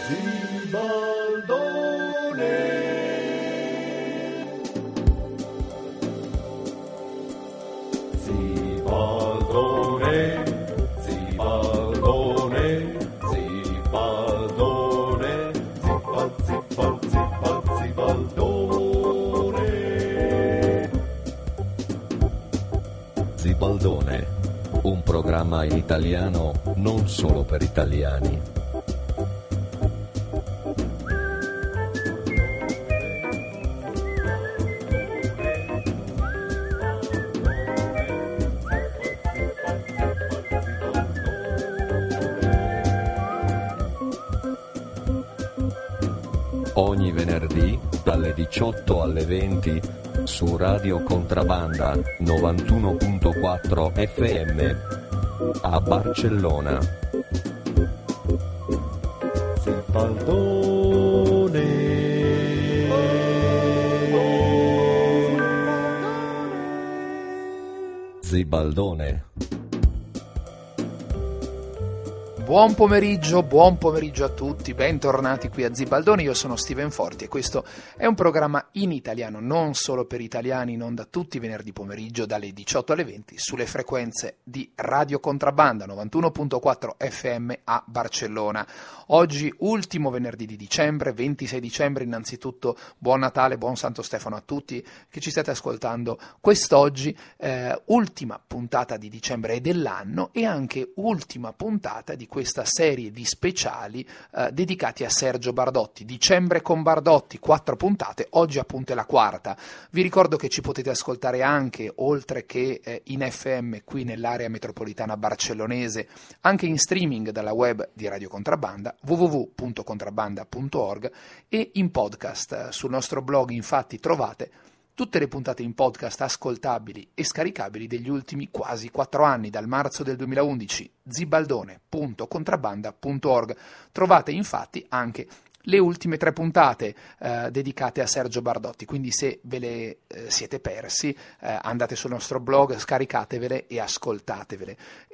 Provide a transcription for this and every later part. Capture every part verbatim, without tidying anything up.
Zibaldone, un programma in italiano non solo per italiani. Ogni venerdì dalle diciotto alle venti su Radio Contrabbanda novantuno virgola quattro F M a Barcellona. Zibaldone. Zibaldone. Buon pomeriggio, buon pomeriggio a tutti, bentornati qui a Zibaldone, io sono Steven Forti e questo è un programma in italiano, non solo per italiani, in onda tutti i venerdì pomeriggio dalle diciotto alle venti sulle frequenze di Radio Contrabbanda novantuno virgola quattro F M a Barcellona. Oggi ultimo venerdì di dicembre, ventisei dicembre, innanzitutto buon Natale, buon Santo Stefano a tutti che ci state ascoltando quest'oggi, eh, ultima puntata di dicembre e dell'anno e anche ultima puntata di questa serie di speciali eh, dedicati a Sergio Bardotti. Dicembre con Bardotti, quattro puntate, oggi appunto è la quarta. Vi ricordo che ci potete ascoltare anche, oltre che eh, in F M qui nell'area metropolitana barcellonese, anche in streaming dalla web di Radio Contrabbanda, w w w punto contrabbanda punto org, e in podcast. Sul nostro blog infatti trovate tutte le puntate in podcast ascoltabili e scaricabili degli ultimi quasi quattro anni, dal marzo del duemilaundici, zibaldone punto contrabbanda punto org. Trovate infatti anche le ultime tre puntate eh, dedicate a Sergio Bardotti, quindi se ve le eh, siete persi eh, andate sul nostro blog, scaricatevele e ascoltatevele.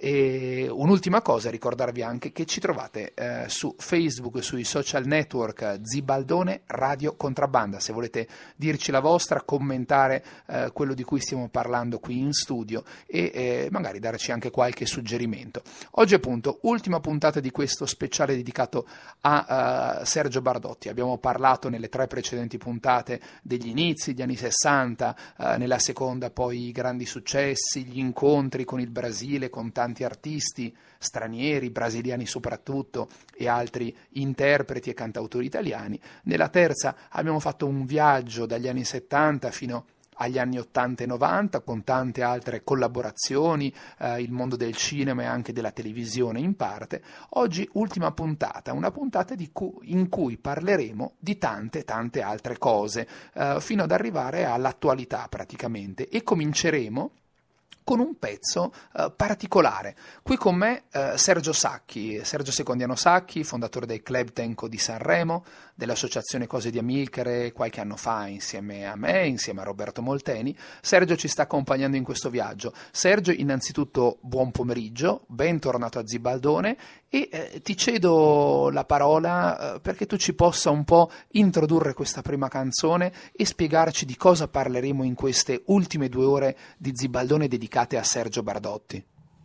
E un'ultima cosa, ricordarvi anche che ci trovate eh, su Facebook e sui social network eh, Zibaldone Radio Contrabbanda, se volete dirci la vostra, commentare eh, quello di cui stiamo parlando qui in studio e eh, magari darci anche qualche suggerimento. Oggi appunto ultima puntata di questo speciale dedicato a uh, Sergio Bardotti. Abbiamo parlato nelle tre precedenti puntate degli inizi, degli anni sessanta, eh, nella seconda poi i grandi successi, gli incontri con il Brasile, con tanti artisti stranieri, brasiliani soprattutto, e altri interpreti e cantautori italiani. Nella terza abbiamo fatto un viaggio dagli anni settanta fino agli anni ottanta e novanta, con tante altre collaborazioni, eh, il mondo del cinema e anche della televisione in parte. Oggi ultima puntata, una puntata di cu- in cui parleremo di tante tante altre cose, eh, fino ad arrivare all'attualità praticamente, e cominceremo con un pezzo eh, particolare. Qui con me eh, Sergio Sacchi, Sergio Secondiano Sacchi, fondatore del Club Tenco di Sanremo, dell'associazione Cose di Amilcare qualche anno fa insieme a me, insieme a Roberto Molteni. Sergio ci sta accompagnando in questo viaggio. Sergio, innanzitutto buon pomeriggio, bentornato a Zibaldone e eh, ti cedo la parola eh, perché tu ci possa un po' introdurre questa prima canzone e spiegarci di cosa parleremo in queste ultime due ore di Zibaldone dedicate a Sergio Bardotti.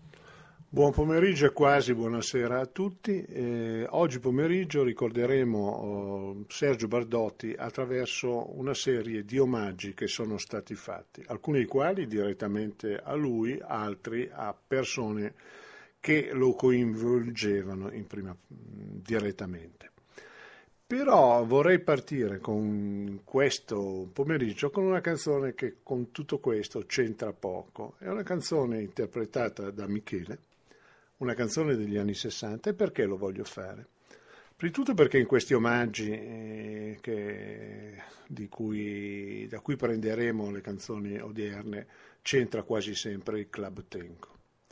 Buon pomeriggio e quasi buonasera a tutti. Eh, oggi pomeriggio ricorderemo oh, Sergio Bardotti attraverso una serie di omaggi che sono stati fatti, alcuni dei quali direttamente a lui, altri a persone che lo coinvolgevano in prima, direttamente. Però vorrei partire con questo pomeriggio con una canzone che con tutto questo c'entra poco. È una canzone interpretata da Michele, una canzone degli anni sessanta. E perché lo voglio fare? Prima di tutto perché in questi omaggi eh, che, di cui, da cui prenderemo le canzoni odierne c'entra quasi sempre il Club Tenco.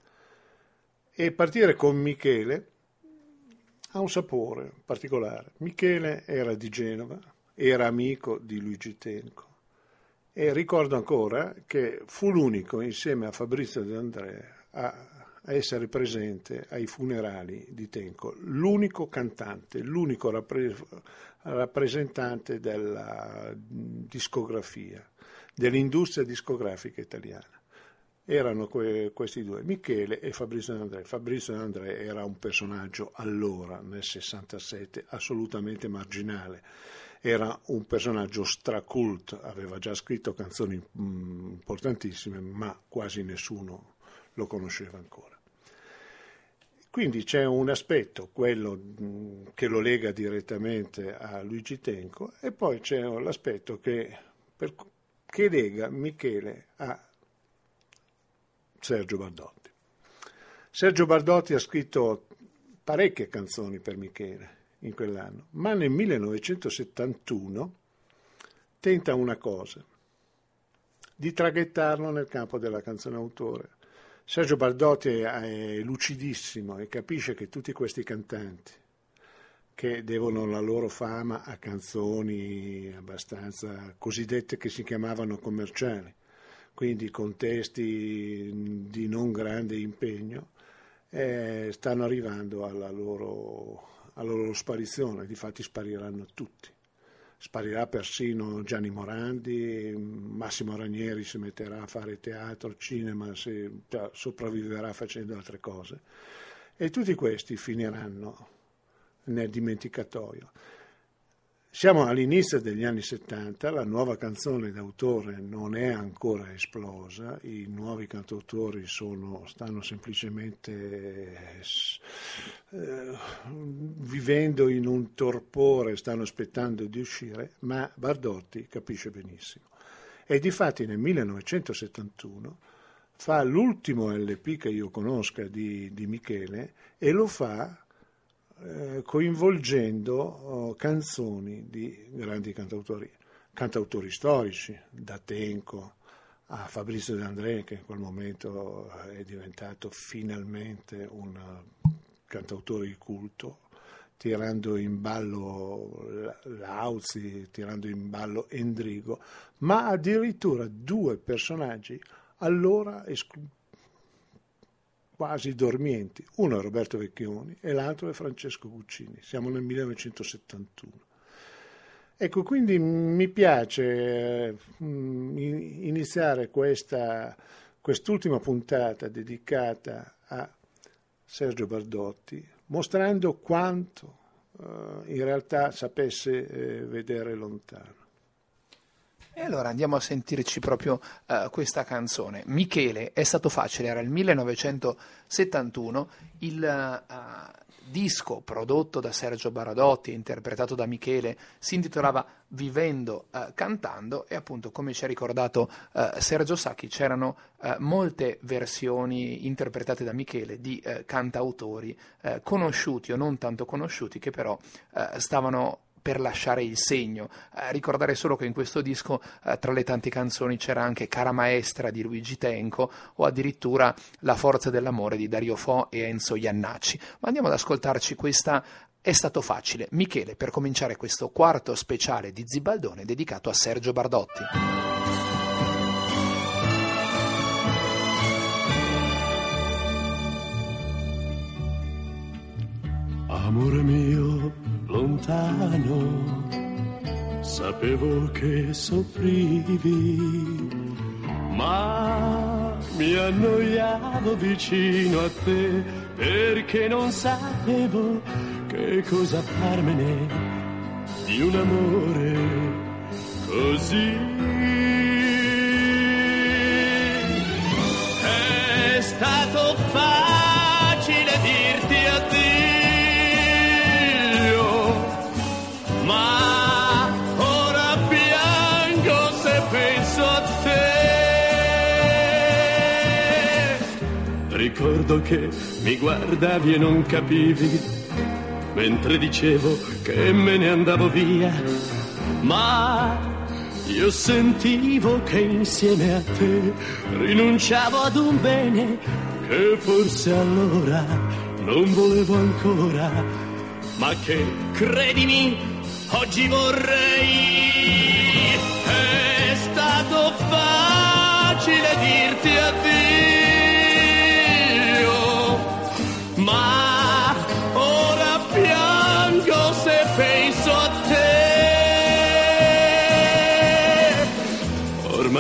E partire con Michele ha un sapore particolare. Michele era di Genova, era amico di Luigi Tenco e ricordo ancora che fu l'unico, insieme a Fabrizio De André, a a essere presente ai funerali di Tenco, l'unico cantante, l'unico rappre- rappresentante della discografia, dell'industria discografica italiana. Erano que- questi due, Michele e Fabrizio De André. Fabrizio De André era un personaggio allora, nel sessantasette, assolutamente marginale. Era un personaggio stracult, aveva già scritto canzoni mh, importantissime, ma quasi nessuno lo conosceva ancora. Quindi c'è un aspetto, quello mh, che lo lega direttamente a Luigi Tenco, e poi c'è l'aspetto che, per, che lega Michele a Sergio Bardotti. Sergio Bardotti ha scritto parecchie canzoni per Michele in quell'anno, ma nel millenovecentosettantuno tenta una cosa, di traghettarlo nel campo della canzone autore. Sergio Bardotti è lucidissimo e capisce che tutti questi cantanti che devono la loro fama a canzoni abbastanza cosiddette che si chiamavano commerciali, quindi con testi di non grande impegno, eh, stanno arrivando alla loro, alla loro sparizione, difatti spariranno tutti. Sparirà persino Gianni Morandi, Massimo Ranieri si metterà a fare teatro, cinema, si, cioè, sopravviverà facendo altre cose, e tutti questi finiranno nel dimenticatoio. Siamo all'inizio degli anni settanta, la nuova canzone d'autore non è ancora esplosa, i nuovi cantautori sono, stanno semplicemente eh, vivendo in un torpore, stanno aspettando di uscire, ma Bardotti capisce benissimo. E difatti nel millenovecentosettantuno fa l'ultimo L P che io conosca di, di Michele, e lo fa Eh, coinvolgendo oh, canzoni di grandi cantautori, cantautori storici, da Tenco a Fabrizio De André, che in quel momento è diventato finalmente un cantautore di culto, tirando in ballo Lauzi, tirando in ballo Endrigo, ma addirittura due personaggi allora esclusi, quasi dormienti, uno è Roberto Vecchioni e l'altro è Francesco Guccini, siamo nel millenovecentosettantuno. Ecco, quindi mi piace iniziare questa, quest'ultima puntata dedicata a Sergio Bardotti, mostrando quanto uh, in realtà sapesse eh, vedere lontano. E allora andiamo a sentirci proprio uh, questa canzone. Michele, è stato facile, era il millenovecentosettantuno, il uh, disco prodotto da Sergio Bardotti e interpretato da Michele si intitolava Vivendo uh, cantando, e appunto, come ci ha ricordato uh, Sergio Sacchi, c'erano uh, molte versioni interpretate da Michele di uh, cantautori uh, conosciuti o non tanto conosciuti, che però uh, stavano per lasciare il segno. Eh, ricordare solo che in questo disco eh, tra le tante canzoni c'era anche Cara Maestra di Luigi Tenco, o addirittura La forza dell'amore di Dario Fo e Enzo Iannacci. Ma andiamo ad ascoltarci questa È stato facile, Michele, per cominciare questo quarto speciale di Zibaldone dedicato a Sergio Bardotti. Amore mio lontano, sapevo che soffrivi, ma mi annoiavo vicino a te, perché non sapevo che cosa farmene di un amore così. È stato facile dirti addio, ma ora piango se penso a te. Ricordo che mi guardavi e non capivi, mentre dicevo che me ne andavo via, ma io sentivo che insieme a te rinunciavo ad un bene che forse allora non volevo ancora, ma che, credimi, oggi vorrei. È stato facile dirti addio,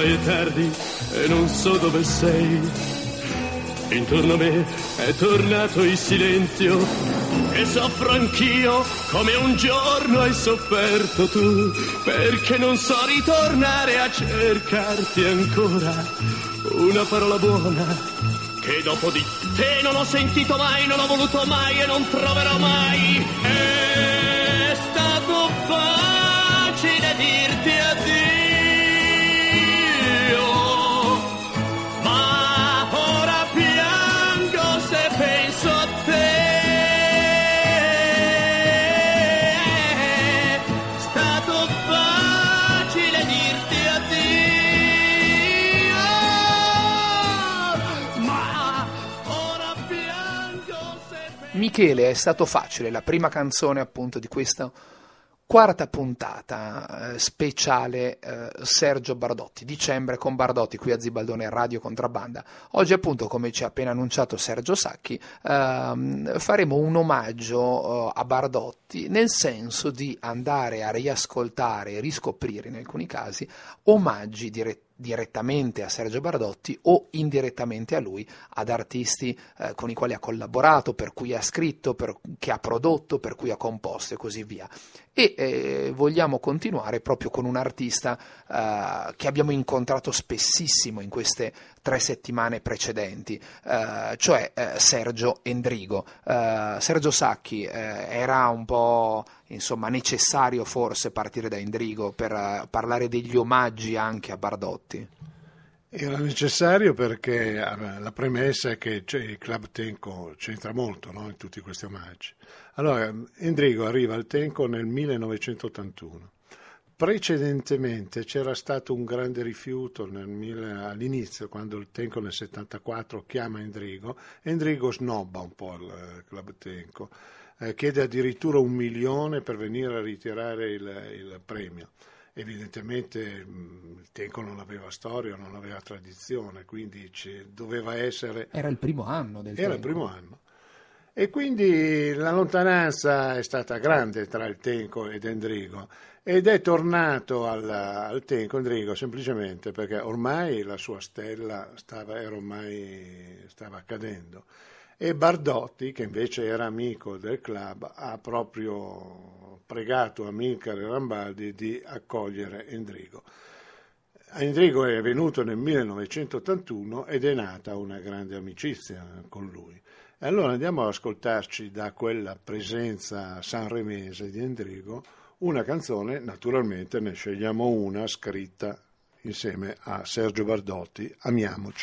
ormai è tardi e non so dove sei. Intorno a me è tornato il silenzio e soffro anch'io come un giorno hai sofferto tu, perché non so ritornare a cercarti ancora. Una parola buona che dopo di te non ho sentito mai, non ho voluto mai e non troverò mai. È stato facile dirti addio, ma ora piango se penso a te. È stato facile dirti addio, ma ora piango se penso. Michele, è stato facile, la prima canzone appunto di questa quarta puntata eh, speciale eh, Sergio Bardotti, dicembre con Bardotti qui a Zibaldone Radio Contrabbanda. Oggi appunto, come ci ha appena annunciato Sergio Sacchi, ehm, faremo un omaggio eh, a Bardotti, nel senso di andare a riascoltare e riscoprire in alcuni casi omaggi diretti direttamente a Sergio Bardotti o indirettamente a lui, ad artisti eh, con i quali ha collaborato, per cui ha scritto, per, che ha prodotto, per cui ha composto e così via. E eh, vogliamo continuare proprio con un artista eh, che abbiamo incontrato spessissimo in queste tre settimane precedenti, eh, cioè eh, Sergio Endrigo. Eh, Sergio Sacchi eh, era un po' insomma necessario forse partire da Endrigo per uh, parlare degli omaggi anche a Bardotti? Era necessario perché la premessa è che il Club Tenco c'entra molto, no, in tutti questi omaggi. Allora, Endrigo arriva al Tenco nel millenovecentottantuno. Precedentemente c'era stato un grande rifiuto nel, all'inizio, quando il Tenco nel settantaquattro chiama Endrigo. Endrigo snobba un po' il Club Tenco. Eh, chiede addirittura un milione per venire a ritirare il, il premio. Evidentemente mh, il Tenco non aveva storia, non aveva tradizione, quindi doveva essere... Era il primo anno del Era Tenco. il primo anno. E quindi la lontananza è stata grande tra il Tenco ed Endrigo, ed è tornato al, al Tenco Endrigo semplicemente perché ormai la sua stella stava, era ormai, stava cadendo. E Bardotti, che invece era amico del club, ha proprio pregato Amilcare Rambaldi di accogliere Endrigo. Endrigo è venuto nel millenovecentottantuno ed è nata una grande amicizia con lui. E allora andiamo ad ascoltarci da quella presenza sanremese di Endrigo una canzone, naturalmente ne scegliamo una scritta insieme a Sergio Bardotti, Amiamoci.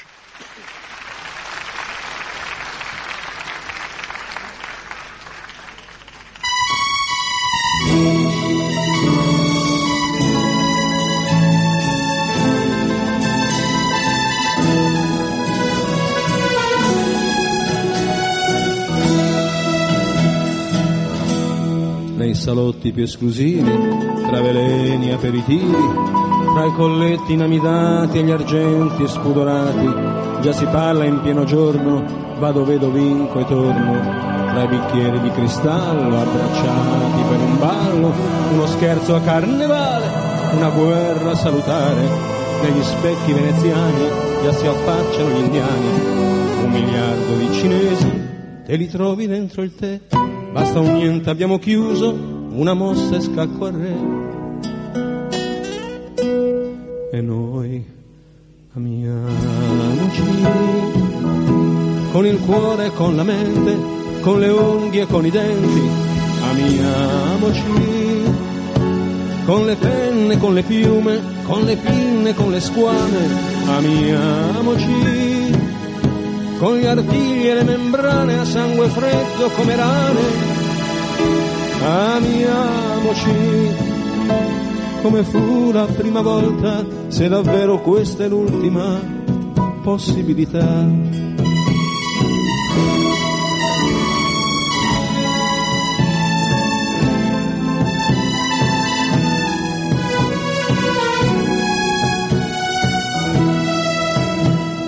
Nei salotti più esclusivi, tra veleni e aperitivi, tra i colletti inamidati e gli argenti spudorati, già si parla in pieno giorno, vado, vedo, vinco e torno, tra i bicchieri di cristallo abbracciati per un ballo, uno scherzo a carnevale, una guerra salutare, negli specchi veneziani già si affacciano gli indiani, un miliardo di cinesi, te li trovi dentro il tè. Basta un niente, abbiamo chiuso, una mossa e scacco al re. E noi amiamoci, con il cuore e con la mente, con le unghie e con i denti. Amiamoci, con le penne, con le piume, con le pinne, con le squame. Amiamoci, con gli artigli e le membrane a sangue freddo come rane. Amiamoci, come fu la prima volta, se davvero questa è l'ultima possibilità.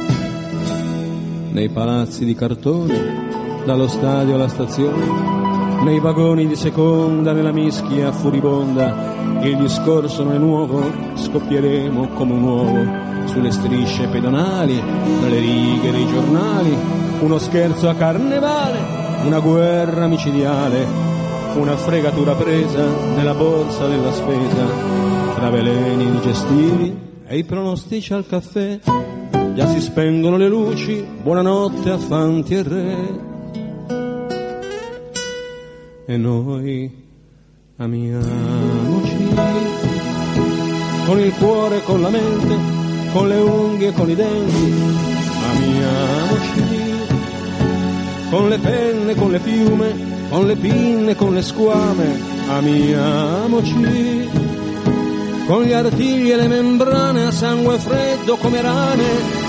Nei palazzi di cartone, dallo stadio alla stazione, nei vagoni di seconda, nella mischia furibonda. Il discorso non è nuovo, scoppieremo come un uovo sulle strisce pedonali, nelle righe dei giornali. Uno scherzo a carnevale, una guerra micidiale, una fregatura presa nella borsa della spesa, tra veleni indigestivi e i pronostici al caffè. Già si spengono le luci, buonanotte a Fanti e Re. E noi amiamoci, con il cuore, con la mente, con le unghie, con i denti. Amiamoci, con le penne, con le piume, con le pinne, con le squame. Amiamoci, con gli artigli e le membrane a sangue freddo come rane.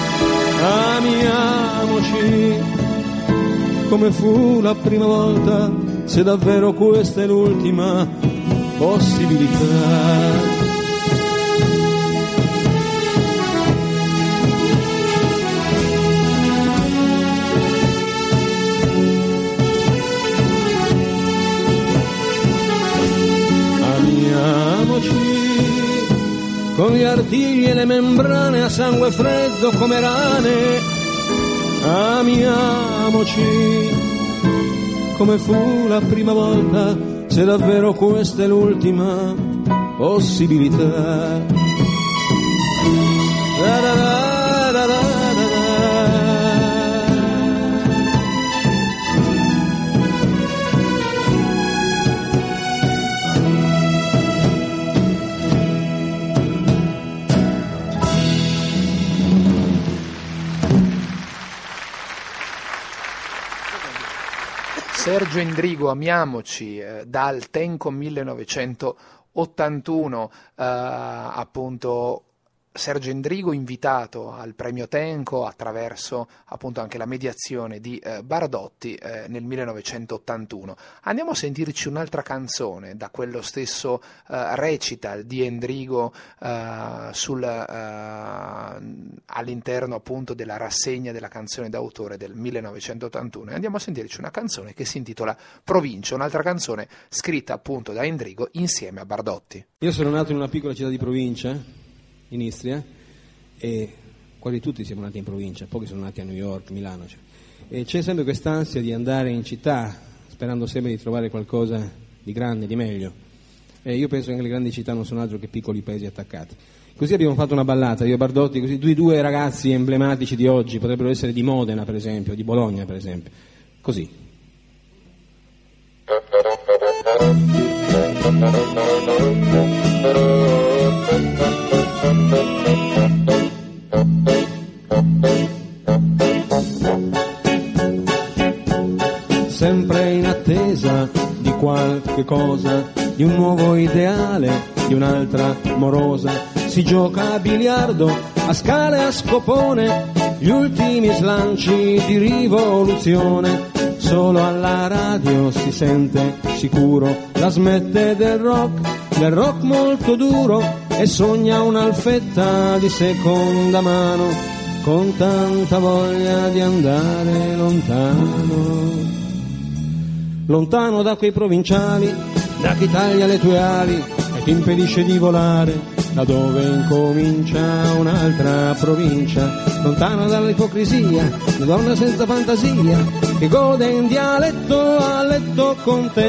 Amiamoci, come fu la prima volta, se davvero questa è l'ultima possibilità. Con gli artigli e le membrane a sangue freddo come rane. Amiamoci, come fu la prima volta, se davvero questa è l'ultima possibilità. Da da da da da. Sergio Endrigo, Amiamoci, eh, dal Tenco millenovecentottantuno, eh, appunto Sergio Endrigo invitato al premio Tenco attraverso appunto anche la mediazione di eh, Bardotti eh, nel millenovecentottantuno. Andiamo a sentirci un'altra canzone da quello stesso eh, recital di Endrigo eh, sul, eh, all'interno appunto della rassegna della canzone d'autore del millenovecentottantuno, e andiamo a sentirci una canzone che si intitola Provincia, un'altra canzone scritta appunto da Endrigo insieme a Bardotti. Io sono nato in una piccola città di provincia in Istria, e quasi tutti siamo nati in provincia, pochi sono nati a New York, Milano, cioè. E c'è sempre quest'ansia di andare in città sperando sempre di trovare qualcosa di grande, di meglio, e io penso che le grandi città non sono altro che piccoli paesi attaccati. Così abbiamo fatto una ballata, io e Bardotti, così due, due ragazzi emblematici di oggi, potrebbero essere di Modena per esempio, di Bologna per esempio, così. Sempre in attesa di qualche cosa, di un nuovo ideale, di un'altra morosa, si gioca a biliardo, a scale, a scopone, gli ultimi slanci di rivoluzione. Solo alla radio si sente sicuro, la smette del rock, del rock molto duro, e sogna un'alfetta di seconda mano, con tanta voglia di andare lontano. Lontano da quei provinciali, da chi taglia le tue ali e ti impedisce di volare, da dove incomincia un'altra provincia. Lontano dall'ipocrisia, la donna senza fantasia, che gode in dialetto a letto con te.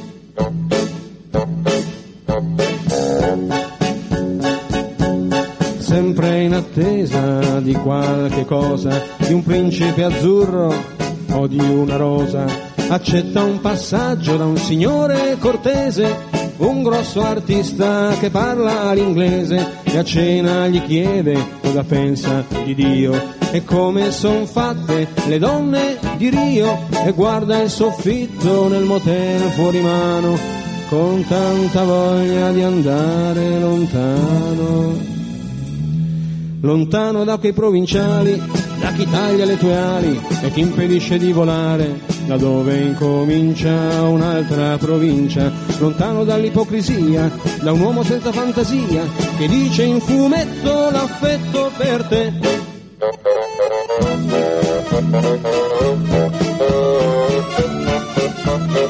Sempre in attesa di qualche cosa, di un principe azzurro o di una rosa, accetta un passaggio da un signore cortese, un grosso artista che parla l'inglese, e a cena gli chiede cosa pensa di Dio e come son fatte le donne di Rio, e guarda il soffitto nel motel fuori mano, con tanta voglia di andare lontano. Lontano da quei provinciali, da chi taglia le tue ali e ti impedisce di volare, da dove incomincia un'altra provincia. Lontano dall'ipocrisia, da un uomo senza fantasia, che dice in fumetto l'affetto per te.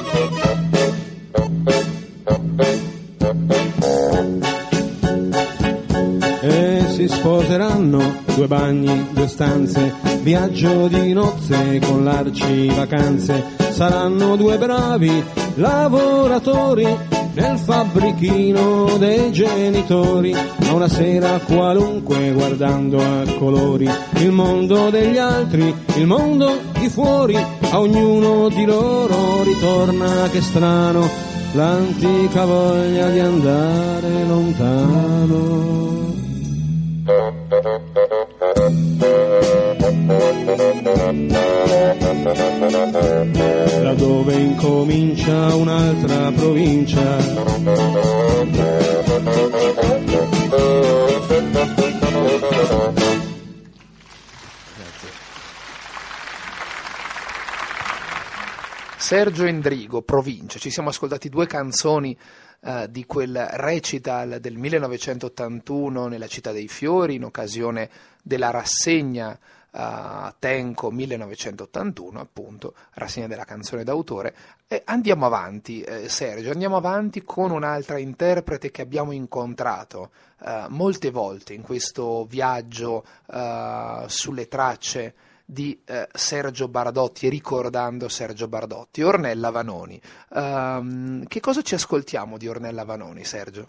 E si sposeranno, due bagni, due stanze, viaggio di nozze con l'arci vacanze. Saranno due bravi lavoratori nel fabbrichino dei genitori, ma una sera qualunque, guardando a colori il mondo degli altri, il mondo di fuori, a ognuno di loro ritorna che strano l'antica voglia di andare lontano. Laddove incomincia un'altra provincia. Sergio Endrigo, Provincia. Ci siamo ascoltati due canzoni Uh, di quel recital del millenovecentottantuno nella Città dei Fiori in occasione della rassegna uh, Tenco millenovecentottantuno, appunto, rassegna della canzone d'autore. E andiamo avanti, eh, Sergio, andiamo avanti con un'altra interprete che abbiamo incontrato uh, molte volte in questo viaggio uh, sulle tracce di eh, Sergio Bardotti, ricordando Sergio Bardotti, Ornella Vanoni. Um, che cosa ci ascoltiamo di Ornella Vanoni, Sergio?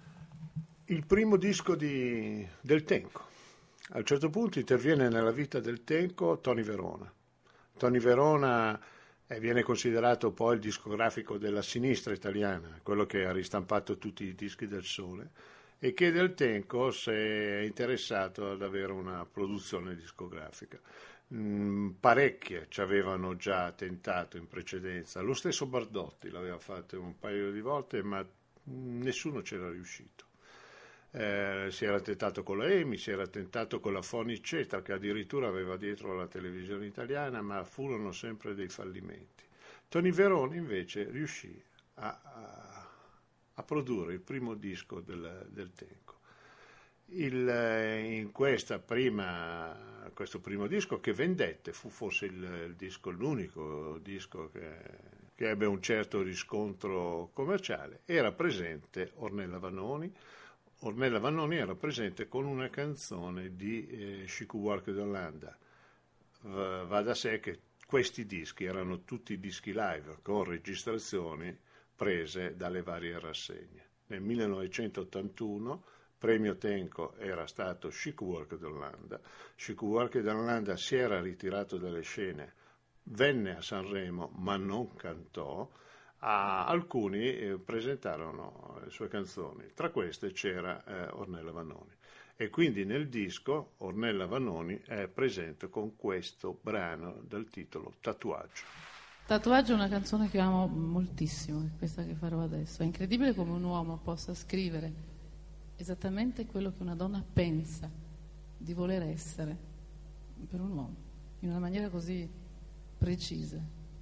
Il primo disco di, del Tenco. A un certo punto interviene nella vita del Tenco Tony Verona. Tony Verona eh, viene considerato poi il discografico della sinistra italiana, quello che ha ristampato tutti i dischi del Sole, e che del Tenco si è interessato ad avere una produzione discografica. Mm, parecchie ci avevano già tentato in precedenza, lo stesso Bardotti l'aveva fatto un paio di volte, ma nessuno c'era riuscito. Eh, si era tentato con la EMI, si era tentato con la Fonicetta, che addirittura aveva dietro la televisione italiana, ma furono sempre dei fallimenti. Tony Verona invece riuscì a, a, a produrre il primo disco del, del Tenco. Il, in questa prima, questo primo disco, che vendette, fu forse il, il disco, l'unico disco che, che ebbe un certo riscontro commerciale, era presente Ornella Vanoni. Ornella Vanoni era presente con una canzone di eh, Chico Buarque d'Holanda. Va, va da sé che questi dischi erano tutti dischi live con registrazioni prese dalle varie rassegne. Nel millenovecentottantuno premio Tenco era stato Chico Buarque d'Holanda. Chico Buarque d'Holanda si era ritirato dalle scene, venne a Sanremo ma non cantò. A alcuni eh, presentarono le sue canzoni, tra queste c'era eh, Ornella Vanoni, e quindi nel disco Ornella Vanoni è presente con questo brano dal titolo Tatuaggio. Tatuaggio è una canzone che amo moltissimo, è questa che farò adesso. È incredibile come un uomo possa scrivere esattamente quello che una donna pensa di voler essere per un uomo, in una maniera così precisa.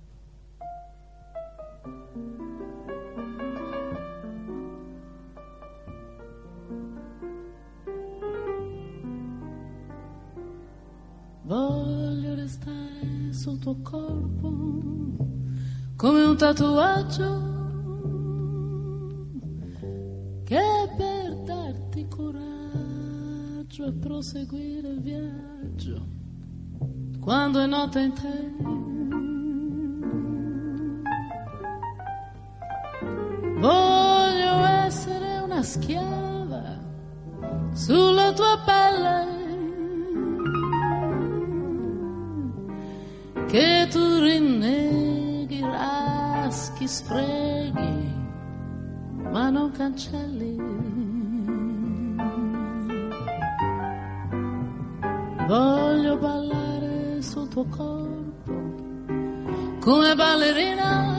Voglio restare sul tuo corpo come un tatuaggio che è per darti coraggio e proseguire il viaggio quando è notte in te. Voglio essere una schiava sulla tua pelle che tu rinneghi, raschi, sfreghi, ma non cancelli. Voglio ballare sul tuo corpo come ballerina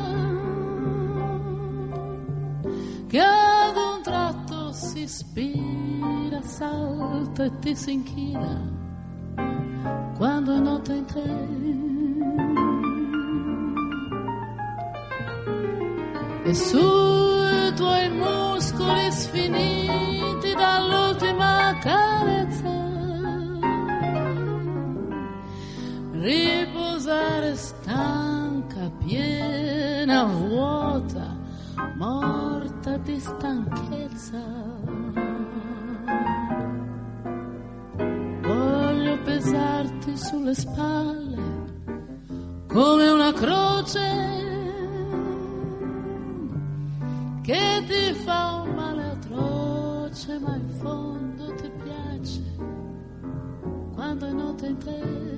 che ad un tratto si ispira, salta e ti si inchina quando è notte in te. E sui tuoi muscoli sfiniti dall'ultima carezza riposare stanca, piena schiena vuota, morta di stanchezza. Voglio pesarti sulle spalle come una croce che ti fa un male atroce, ma in fondo ti piace quando è notte in te.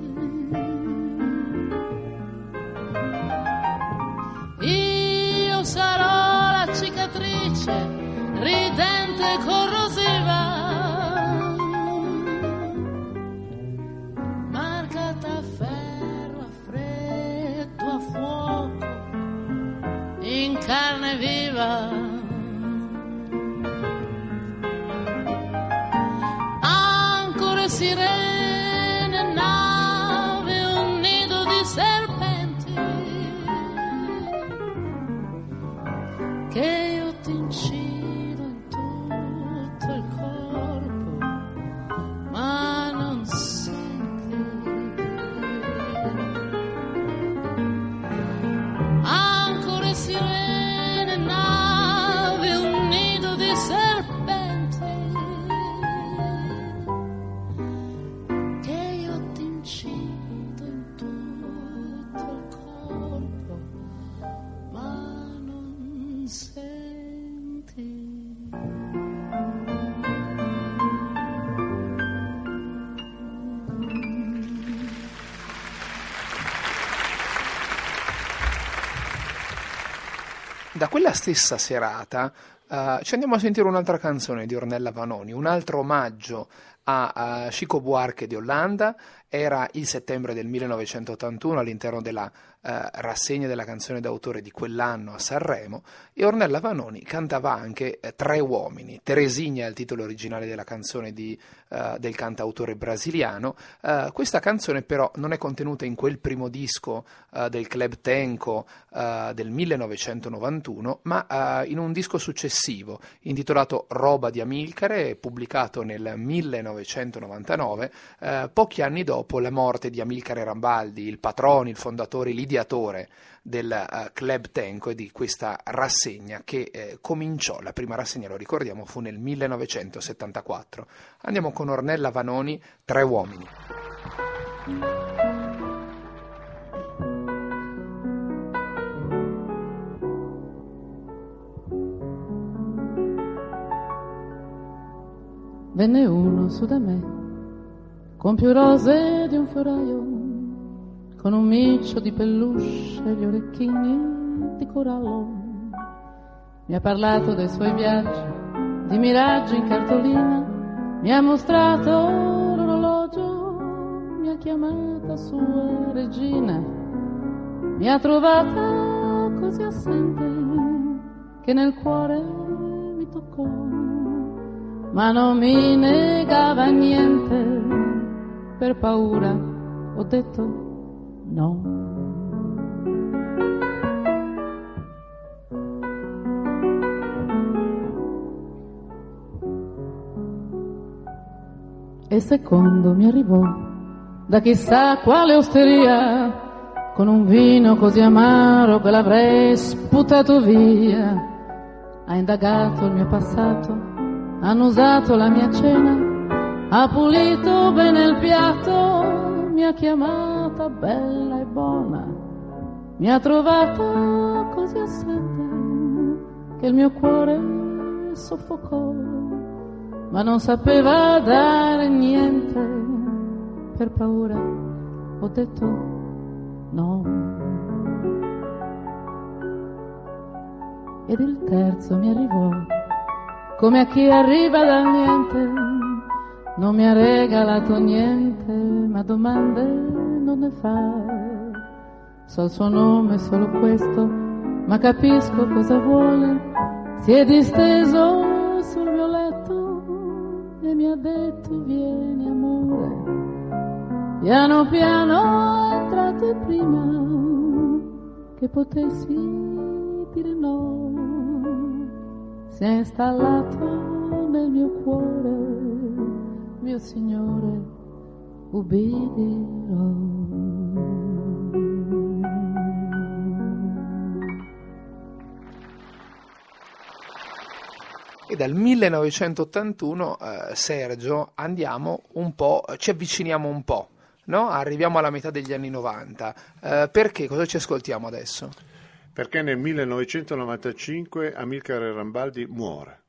Io sarò la cicatrice ridente e corrosiva, marcata a ferro, a freddo, a fuoco, in carne viva. Ancore, sirene, nave, un nido di serpenti che io ti incido in tutto il corpo, ma non senti. Ancore, sirene, nave, un nido di serpenti che io ti incido in tutto il corpo, ma non senti. Da quella stessa serata uh, ci andiamo a sentire un'altra canzone di Ornella Vanoni, un altro omaggio a, a Chico Buarque di Olanda. Era il settembre del millenovecentottantuno all'interno della uh, rassegna della canzone d'autore di quell'anno a Sanremo, e Ornella Vanoni cantava anche uh, Tre uomini. Teresinha è il titolo originale della canzone di, uh, del cantautore brasiliano. Uh, questa canzone però non è contenuta in quel primo disco uh, del Club Tenco uh, del millenovecentonovantuno, ma uh, in un disco successivo intitolato Roba di Amilcare, pubblicato nel millenovecentonovantanove, uh, pochi anni dopo dopo la morte di Amilcare Rambaldi, il patrono, il fondatore, l'ideatore del uh, Club Tenco e di questa rassegna che eh, cominciò, la prima rassegna, lo ricordiamo, fu nel millenovecentosettantaquattro. Andiamo con Ornella Vanoni, Tre uomini. Venne uno su da me con più rose di un fioraio, con un micio di peluche e gli orecchini di corallo. Mi ha parlato dei suoi viaggi, di miraggi in cartolina, mi ha mostrato l'orologio, mi ha chiamata sua regina, mi ha trovata così assente che nel cuore mi toccò, ma non mi negava niente. Per paura ho detto no. E secondo mi arrivò da chissà quale osteria, con un vino così amaro che l'avrei sputato via. Ha indagato il mio passato, ha annusato la mia cena, ha pulito bene il piatto, mi ha chiamata bella e buona, mi ha trovata così assente che il mio cuore soffocò, ma non sapeva dare niente. Per paura ho detto no. Ed il terzo mi arrivò come a chi arriva dal niente. Non mi ha regalato niente, ma domande non ne fa. So il suo nome, solo questo, ma capisco cosa vuole. Si è disteso sul mio letto e mi ha detto vieni amore. Piano piano è entrato prima che potessi dire no. Si è installato nel mio cuore, mio Signore, ubbidirò. E dal millenovecentottantuno, eh, Sergio, andiamo un po', ci avviciniamo un po', no? Arriviamo alla metà degli anni novanta. Eh, perché? Cosa ci ascoltiamo adesso? Perché nel millenovecentonovantacinque Amilcare Rambaldi muore.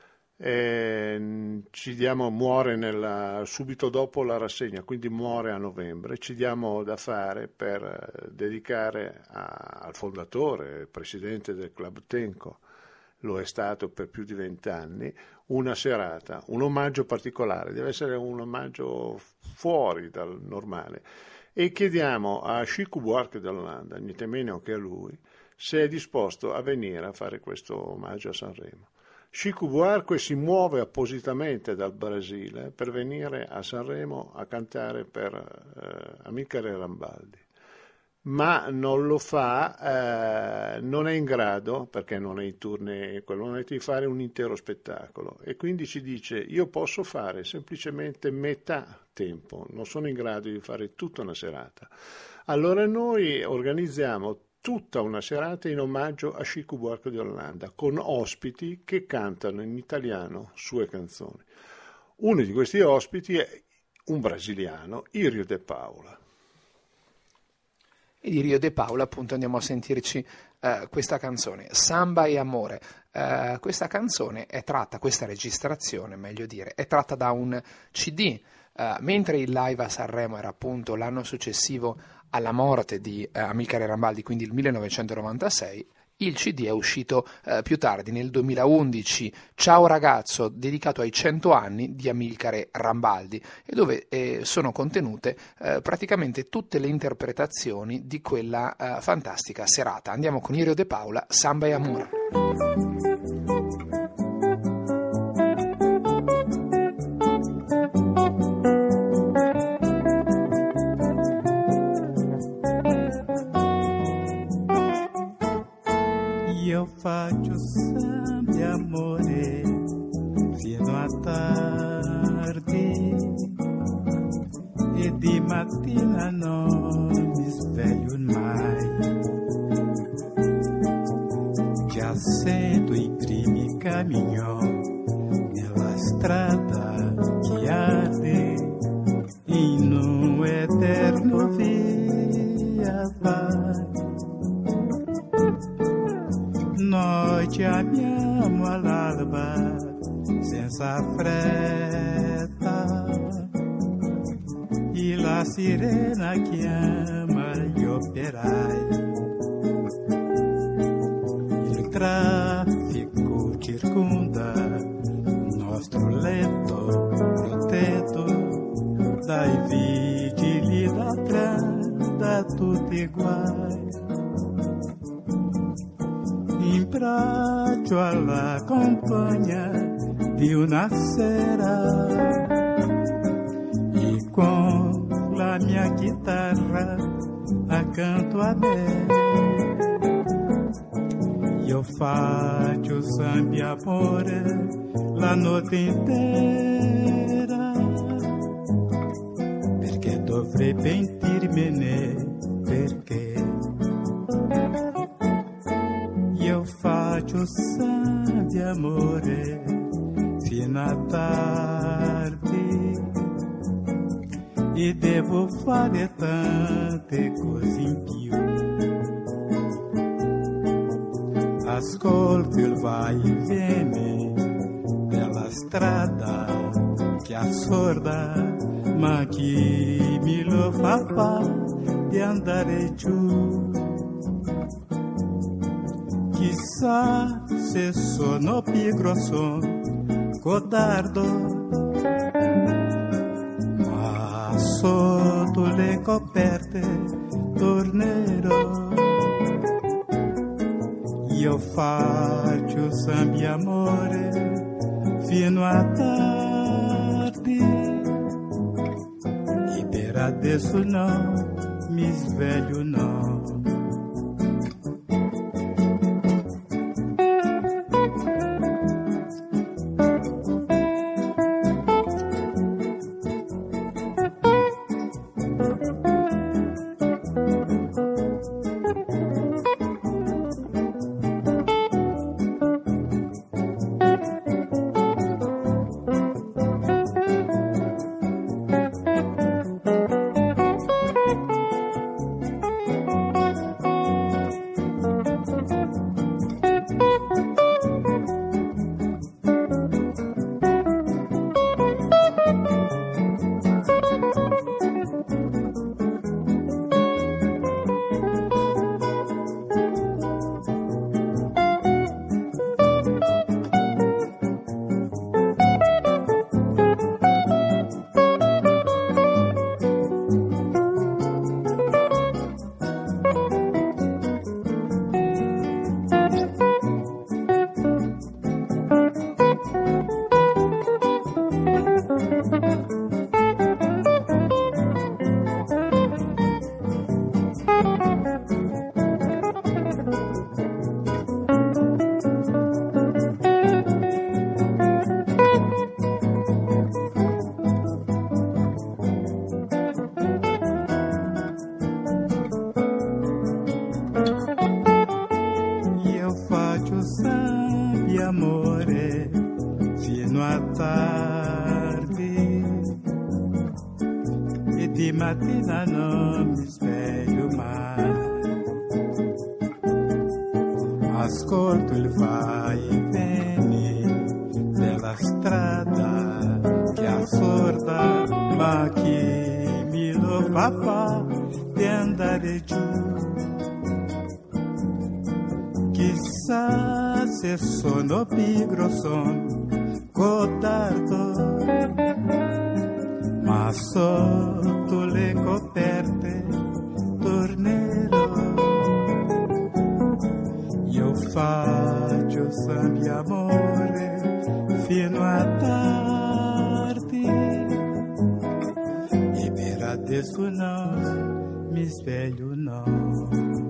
E ci diamo, muore nella, subito dopo la rassegna, quindi muore a novembre. Ci diamo da fare per dedicare a, al fondatore, presidente del Club Tenco, lo è stato per più di vent'anni, una serata, un omaggio particolare, deve essere un omaggio fuori dal normale. E chiediamo a Chico Buarque dell'Olanda, niente meno che a lui, se è disposto a venire a fare questo omaggio a Sanremo. Chico Buarque si muove appositamente dal Brasile per venire a Sanremo a cantare per eh, Amilcare Rambaldi, ma non lo fa, eh, non è in grado, perché non è in turne in quel momento, di fare un intero spettacolo, e quindi ci dice: io posso fare semplicemente metà tempo, non sono in grado di fare tutta una serata. Allora noi organizziamo tutta una serata in omaggio a Chico Buarque di Olanda, con ospiti che cantano in italiano sue canzoni. Uno di questi ospiti è un brasiliano, Irio De Paula. E di Rio De Paula appunto andiamo a sentirci eh, questa canzone, Samba e Amore. Eh, questa canzone è tratta, questa registrazione meglio dire, è tratta da un C D, eh, mentre il live a Sanremo era appunto l'anno successivo alla morte di eh, Amilcare Rambaldi, quindi il millenovecentonovantasei, il C D è uscito eh, più tardi, nel duemilaundici, Ciao ragazzo, dedicato ai cento anni di Amilcare Rambaldi, e dove eh, sono contenute eh, praticamente tutte le interpretazioni di quella eh, fantastica serata. Andiamo con Irio De Paula, Samba e Amore. Io faccio samba e amore fino a tardi e di mattina non mi sveglio mai. Già sento i primi cammini nella strada che arde in un eterno via vai. Noi chiamiamo all'alba senza fretta e la sirena chiama gli operai. Il traffico circonda il nostro letto protetto dai vigili da da tutti i guai. In braccio alla compagna di una sera e con la mia chitarra accanto a me io faccio samba e amore la notte intera, perché dovrei pentirmene, perché io faccio samba e amore fino a tardi e devo fare tante cose in più. Ascolto il vai e vieni della strada che assorda, ma chi mi lo fa fare di andare giù? Chissà se sono pigro, sono codardo, ma sotto le coperte tornerò. Io faccio samba e amore fino a tardi e per adesso no, mi sveglio no. samba e amore fino a tardi, e di mattina non mi sveglio mai. Ascolto il vai e vieni della strada che assorda, ma chi mi lo fa fa di andare giù? Chissà se sono pigro, son codardo, ma sotto le coperte tornerò. Io faccio samba e amore fino a tardi, e per adesso no, mi sveglio no.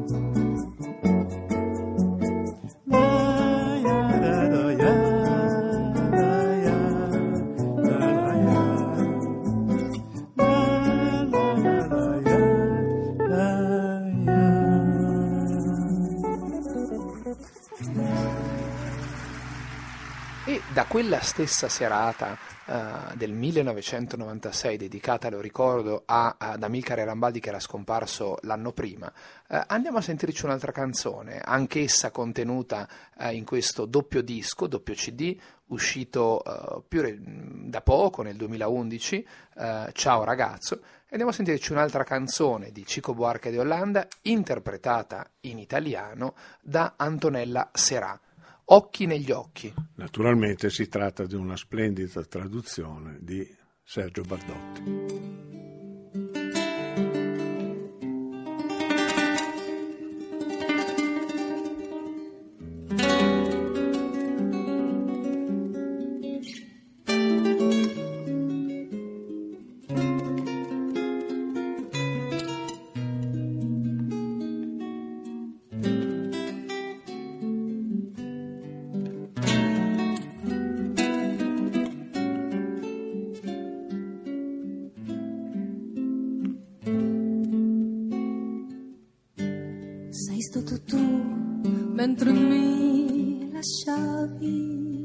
Da quella stessa serata uh, del millenovecentonovantasei, dedicata, lo ricordo, a, ad Amilcare Rambaldi, che era scomparso l'anno prima, uh, andiamo a sentirci un'altra canzone, anch'essa contenuta uh, in questo doppio disco, doppio C D, uscito uh, più re- da poco, nel duemilaundici, uh, Ciao ragazzo. E andiamo a sentirci un'altra canzone di Chico Buarque de Holanda, interpretata in italiano da Antonella Serà. Occhi negli occhi. Naturalmente si tratta di una splendida traduzione di Sergio Bardotti. Mentre mi lasciavi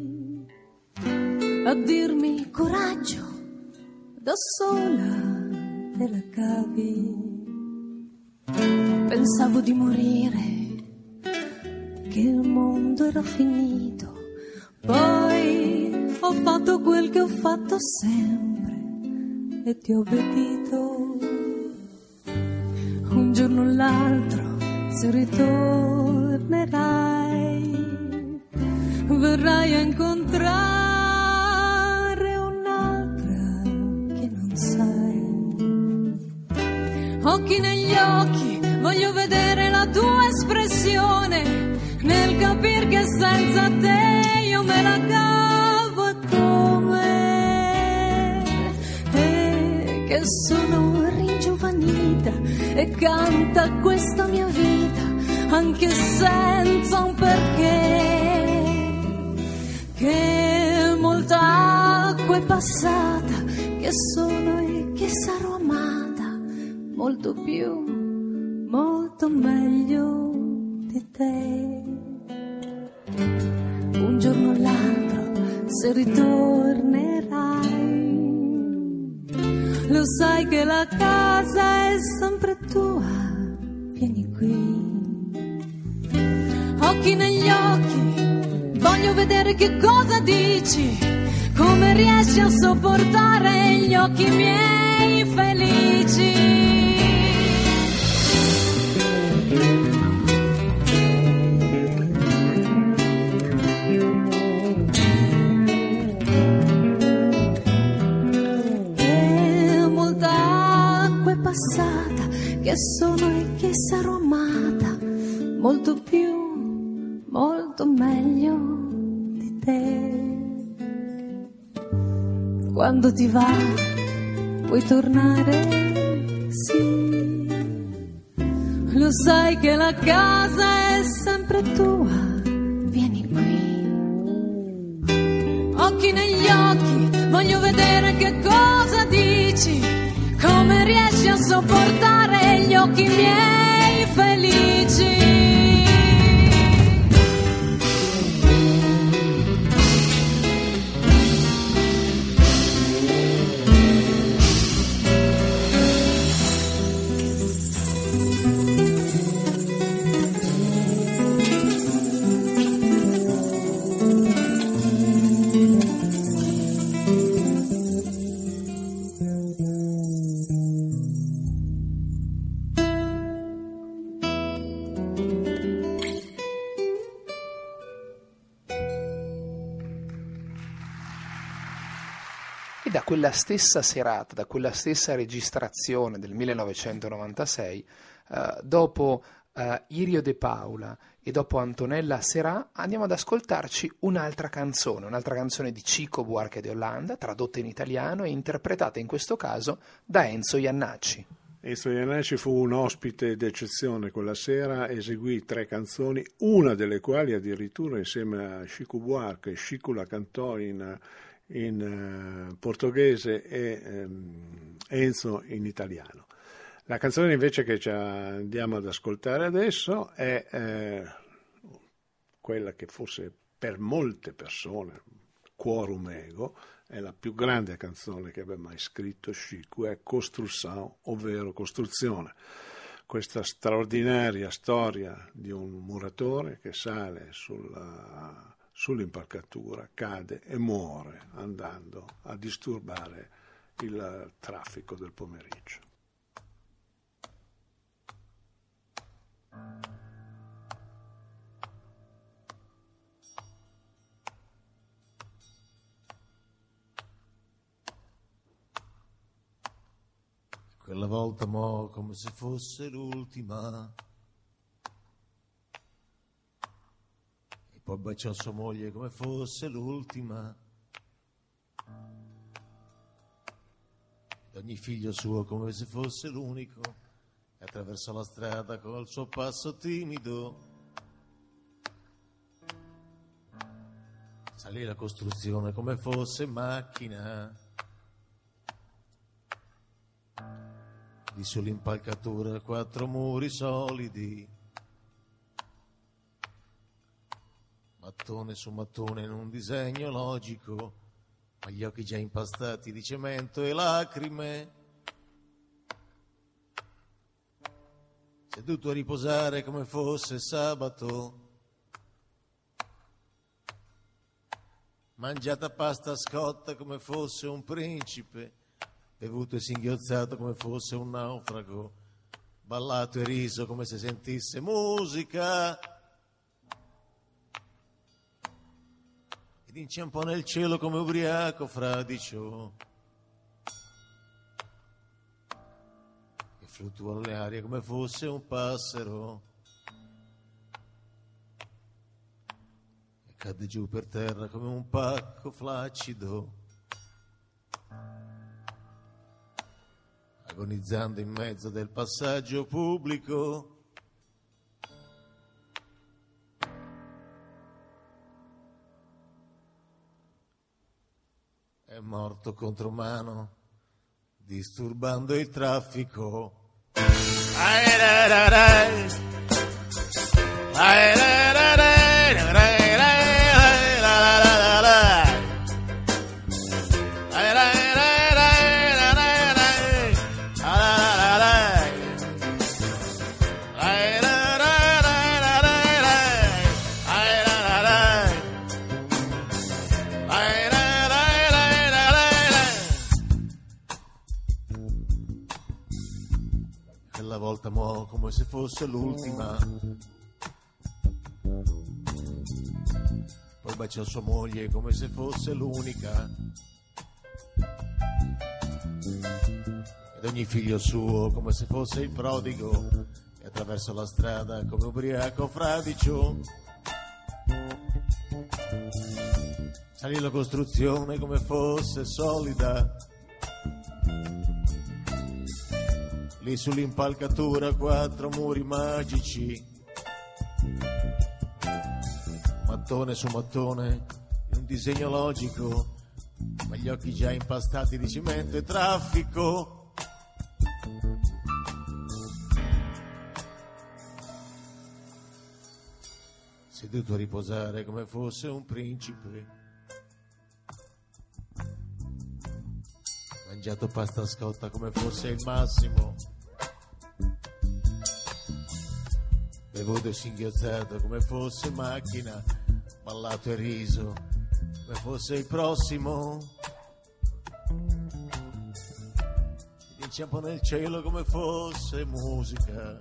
a dirmi coraggio, da sola te la cavi. Pensavo di morire, che il mondo era finito, poi ho fatto quel che ho fatto sempre e ti ho obbedito. Un giorno o l'altro, se ritornerai, verrai a incontrare un'altra che non sai. Occhi negli occhi, voglio vedere la tua espressione, nel capir che senza te io me la cavo e come, e che sono ringiovanita e canta questa mia vita anche senza un perché, che molta acqua è passata, che sono e che sarò amata molto più, molto meglio di te. Un giorno o l'altro, se ritornerai, lo sai che la casa è sempre tua, vieni qui. Occhi negli occhi, voglio vedere che cosa dici, come riesci a sopportare gli occhi miei felici. E molta acqua è passata, che sono e che sarò amata molto più, molto meglio di te. Quando ti va, puoi tornare, sì. Lo sai che la casa è sempre tua, vieni qui. Occhi negli occhi, voglio vedere che cosa dici, come riesci a sopportare gli occhi miei felici. E da quella stessa serata, da quella stessa registrazione del millenovecentonovantasei, eh, dopo eh, Irio De Paula e dopo Antonella Serà, andiamo ad ascoltarci un'altra canzone, un'altra canzone di Chico Buarque de Holanda, tradotta in italiano e interpretata in questo caso da Enzo Jannacci. Enzo Jannacci fu un ospite d'eccezione quella sera, eseguì tre canzoni, una delle quali addirittura insieme a Chico Buarque, Chico la cantò in, in uh, portoghese e um, Enzo in italiano. La canzone invece che ci andiamo ad ascoltare adesso è eh, quella che forse per molte persone, Quorum Ego, è la più grande canzone che abbia mai scritto Chico, è Construção, ovvero Costruzione. Questa straordinaria storia di un muratore che sale sulla, sull'impalcatura, cade e muore andando a disturbare il traffico del pomeriggio. Quella volta mo come se fosse l'ultima, e poi baciò sua moglie come fosse l'ultima, ed ogni figlio suo come se fosse l'unico, e attraversò la strada con il suo passo timido. Salì la costruzione come fosse macchina, di sull'impalcatura quattro muri solidi, mattone su mattone in un disegno logico, ma gli occhi già impastati di cemento e lacrime, seduto a riposare come fosse sabato, mangiata pasta scotta come fosse un principe, bevuto e singhiozzato come fosse un naufrago, ballato e riso come se sentisse musica, ed inciampò nel cielo come ubriaco fradicio, che fluttuò nelle arie come fosse un passero, e cadde giù per terra come un pacco flaccido, agonizzando in mezzo del passaggio pubblico. È morto contro mano, disturbando il traffico. Ai ra ra ra. Ai ra ra ra. Volta mo come se fosse l'ultima, poi baciò sua moglie come se fosse l'unica, ed ogni figlio suo come se fosse il prodigo, e attraverso la strada come ubriaco fradicio, salì la costruzione come fosse solida, lì sull'impalcatura quattro muri magici, mattone su mattone in un disegno logico, ma gli occhi già impastati di cemento e traffico. Seduto a riposare come fosse un principe, mangiato pasta scotta come fosse il massimo, bevuto e singhiozzato come fosse macchina, ballato e riso come fosse il prossimo, ed inciampò nel cielo come fosse musica.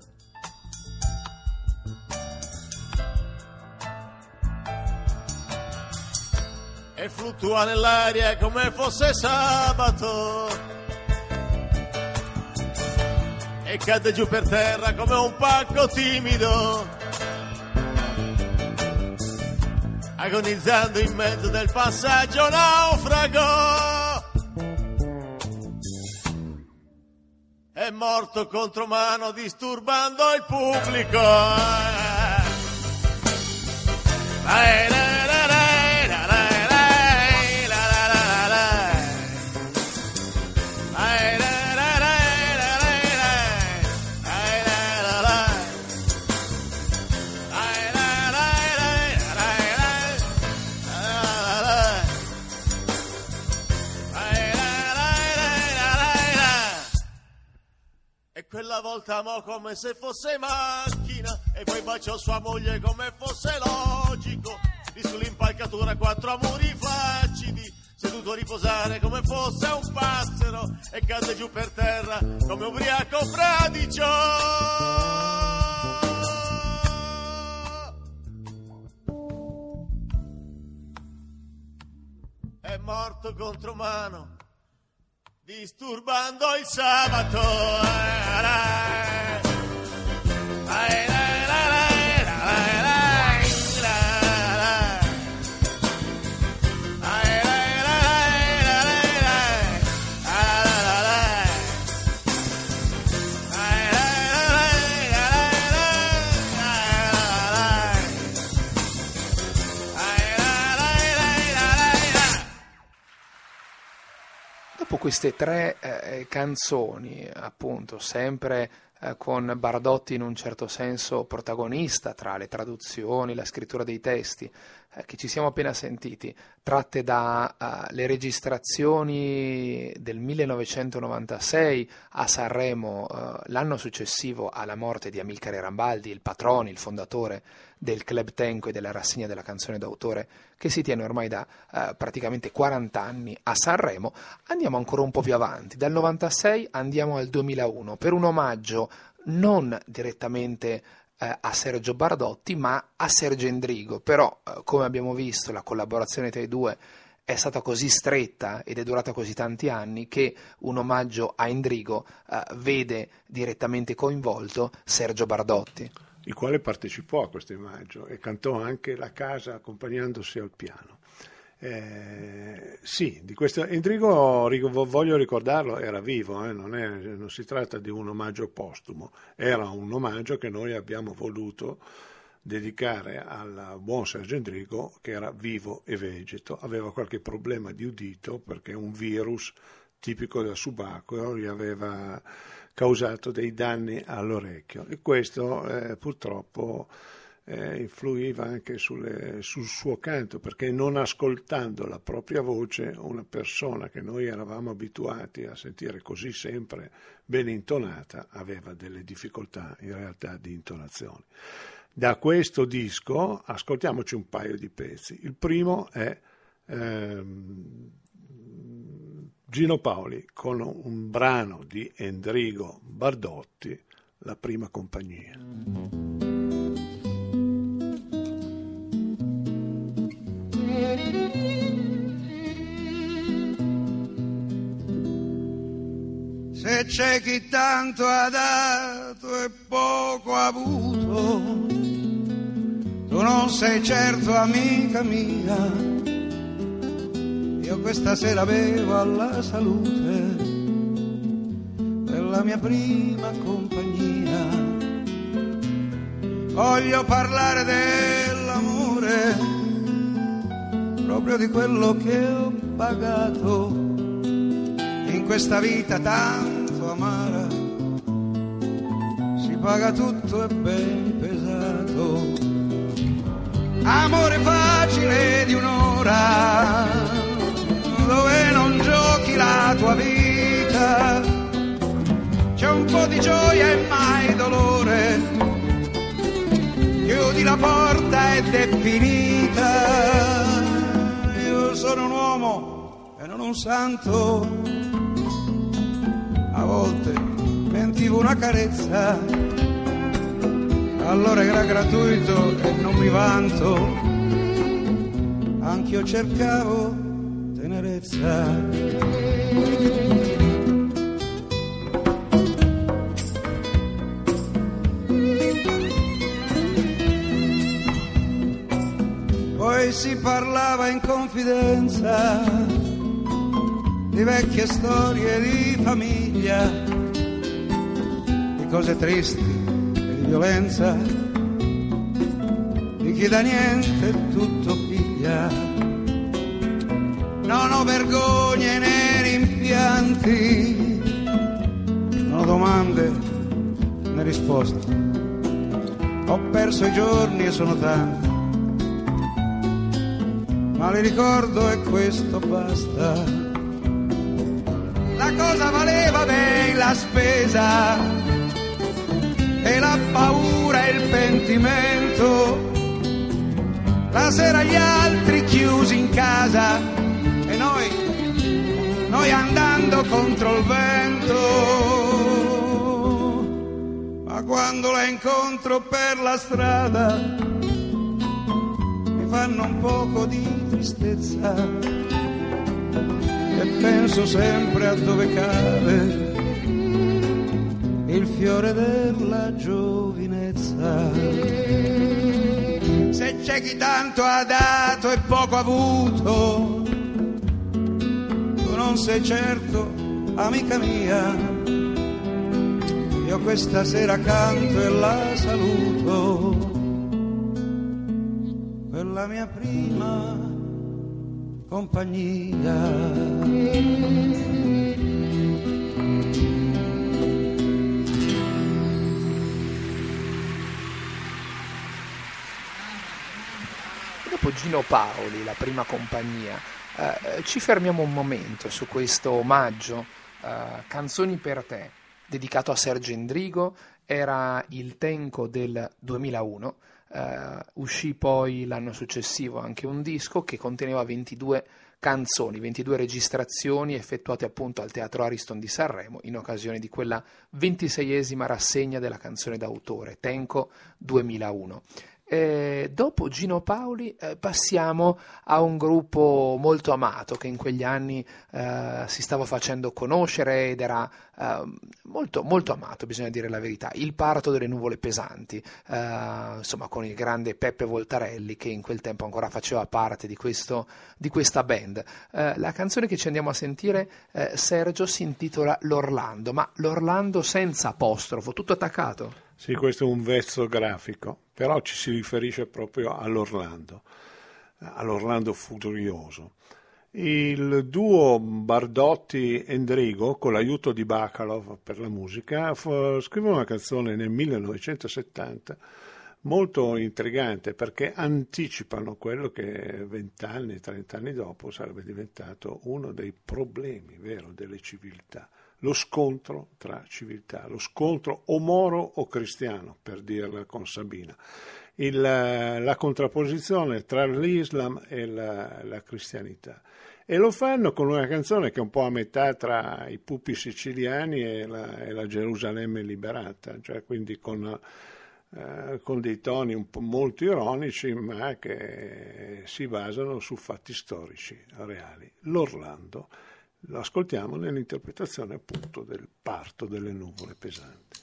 e fluttua nell'aria come fosse sabato e cade giù per terra come un pacco timido, agonizzando in mezzo del passaggio naufrago. È morto contro mano disturbando il pubblico. Dai, dai. Quella volta amò come se fosse macchina e poi baciò sua moglie come fosse logico. Lì sull'impalcatura quattro amori flaccidi, seduto a riposare come fosse un passero e cade giù per terra come ubriaco fradicio. È morto contro mano disturbando il sabato. Dopo queste tre eh, canzoni, appunto, sempre eh, con Bardotti in un certo senso protagonista tra le traduzioni, la scrittura dei testi, eh, che ci siamo appena sentiti, tratte dalle uh, registrazioni del millenovecentonovantasei a Sanremo, uh, l'anno successivo alla morte di Amilcare Rambaldi, il patrono, il fondatore del Club Tenco e della rassegna della canzone d'autore che si tiene ormai da eh, praticamente quaranta anni a Sanremo. Andiamo ancora un po' più avanti, dal novantasei andiamo al duemilauno per un omaggio non direttamente eh, a Sergio Bardotti ma a Sergio Endrigo, però eh, come abbiamo visto la collaborazione tra i due è stata così stretta ed è durata così tanti anni che un omaggio a Endrigo eh, vede direttamente coinvolto Sergio Bardotti, il quale partecipò a questo omaggio e cantò anche La Casa accompagnandosi al piano. Eh, sì, di questo Endrigo, voglio ricordarlo, era vivo, eh, non, è, non si tratta di un omaggio postumo, era un omaggio che noi abbiamo voluto dedicare al buon Sergio Endrigo, che era vivo e vegeto, aveva qualche problema di udito perché un virus tipico del subacqueo gli aveva causato dei danni all'orecchio e questo eh, purtroppo eh, influiva anche sulle, sul suo canto, perché non ascoltando la propria voce, una persona che noi eravamo abituati a sentire così sempre ben intonata aveva delle difficoltà in realtà di intonazione. Da questo disco ascoltiamoci un paio di pezzi. Il primo è ehm, Gino Paoli con un brano di Endrigo Bardotti, La prima compagnia. Se c'è chi tanto ha dato e poco ha avuto, tu non sei certo amica mia. Io questa sera bevo alla salute della mia prima compagnia. Voglio parlare dell'amore, proprio di quello che ho pagato in questa vita tanto amara. Si paga tutto e ben pesato. Amore facile di un'ora, dove non giochi la tua vita, c'è un po' di gioia e mai dolore, chiudi la porta ed è finita. Io sono un uomo e non un santo, a volte mentivo una carezza, allora era gratuito e non mi vanto. anch'io cercavo tenerezza. Poi si parlava in confidenza di vecchie storie di famiglia, di cose tristi e di violenza, di chi da niente tutto piglia. Non ho vergogne né rimpianti, non ho domande né risposte. Ho perso i giorni e sono tanti, ma li ricordo e questo basta. La cosa valeva ben la spesa e la paura e il pentimento. La sera gli altri chiusi in casa e noi, noi andando contro il vento. Ma quando la incontro per la strada mi fanno un poco di tristezza e penso sempre a dove cade il fiore della giovinezza. Se c'è chi tanto ha dato e poco avuto, tu non sei certo amica mia. Io questa sera canto e la saluto per la mia prima compagnia. Dopo Gino Paoli, la prima compagnia, eh, ci fermiamo un momento su questo omaggio, eh, Canzoni per te, dedicato a Sergio Endrigo. Era il Tenco del duemilauno, eh, uscì poi l'anno successivo anche un disco che conteneva ventidue canzoni, ventidue registrazioni effettuate appunto al Teatro Ariston di Sanremo in occasione di quella ventiseiesima rassegna della canzone d'autore, Tenco duemilauno. Eh, dopo Gino Paoli eh, passiamo a un gruppo molto amato che in quegli anni eh, si stava facendo conoscere ed era eh, molto, molto amato, bisogna dire la verità, Il Parto delle Nuvole Pesanti, eh, insomma con il grande Peppe Voltarelli che in quel tempo ancora faceva parte di, questo, di questa band. Eh, la canzone che ci andiamo a sentire, eh, Sergio, si intitola L'Orlando, ma l'Orlando senza apostrofo, tutto attaccato? Sì, questo è un vezzo grafico, però ci si riferisce proprio all'Orlando, all'Orlando furioso. Il duo Bardotti-Endrigo, con l'aiuto di Bacalov per la musica, scrive una canzone nel millenovecentosettanta molto intrigante perché anticipano quello che vent'anni, trent'anni dopo sarebbe diventato uno dei problemi, vero, delle civiltà. Lo scontro tra civiltà, lo scontro o moro o cristiano, per dirla con Sabina, Il, la contrapposizione tra l'Islam e la, la cristianità. E lo fanno con una canzone che è un po' a metà tra i Pupi siciliani e la, e la Gerusalemme liberata, cioè quindi con, eh, con dei toni un po' molto ironici, ma che si basano su fatti storici reali. L'Orlando. Lo ascoltiamo nell'interpretazione appunto del Parto delle Nuvole Pesanti.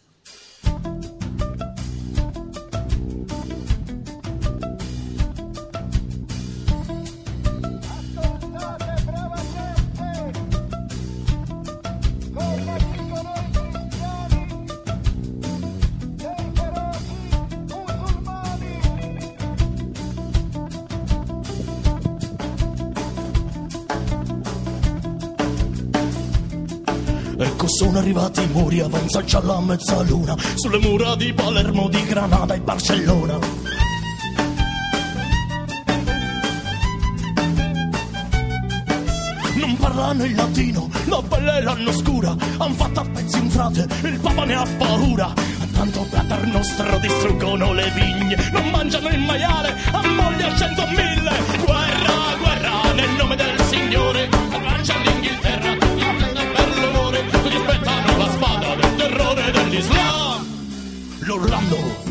Ascoltate, brava gente, cosa dicono i cristiani, dei feroci musulmani. Ecco sono arrivati i muri, avanza già la mezzaluna, sulle mura di Palermo, di Granada e Barcellona. Non parlano il latino, la pelle l'hanno scura, han fatto a pezzi un frate, il papa ne ha paura. Tanto Pater Nostro distruggono le vigne, non mangiano il maiale, a moglie a cento mille. Guerra, guerra, nel nome del Signore, Francia l'Inghilterra, per l'onore, tutti aspettano la spada del terrore dell'Islam. L'Orlando.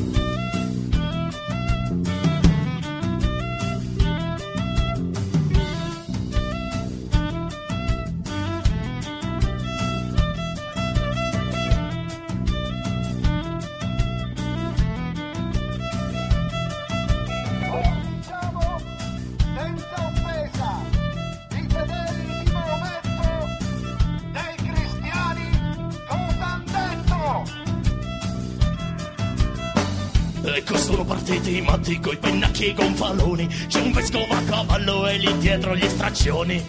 Ecco sono partiti i matti coi pennacchi e i gonfaloni, c'è un vescovo a cavallo e lì dietro gli straccioni.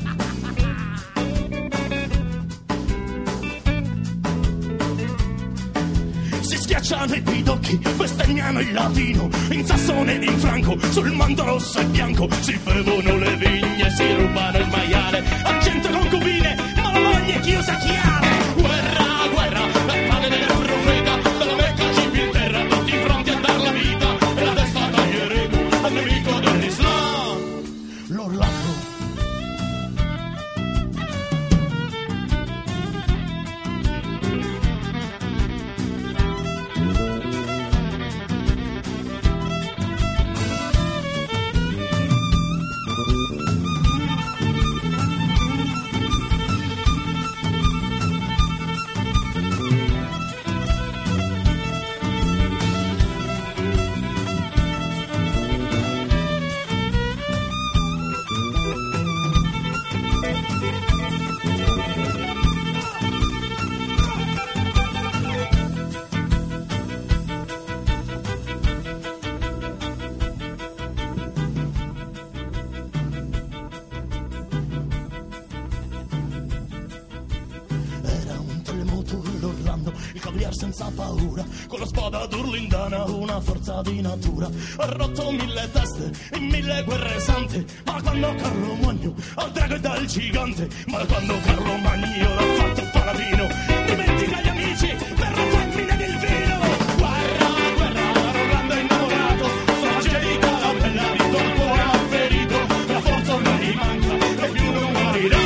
Si schiacciano i pidocchi, bestemmiano il latino, in Sassone ed in Franco, sul manto rosso e bianco, si bevono le vigne, si rubano il maiale, a cento concubine, ma la moglie chiusa chiara. Guerra, guerra, la pane del profeta, dalla Mecca Gibilterra, tutti pronti a dar la vita, e la testa taglieremo al nemico dell'Islam. L'Orlando. Senza paura, con la spada d'Urlindana, una forza di natura, ha rotto mille teste in mille guerre sante, ma quando Carlo Magno al drago e dal gigante, ma quando Carlo Magno l'ha fatto paladino, dimentica gli amici per la femmina ed il vino. Guerra, guerra, Rolando è innamorato, sono Angelica la bella, rito il cuore ha ferito, la forza non gli manca e più non morirà.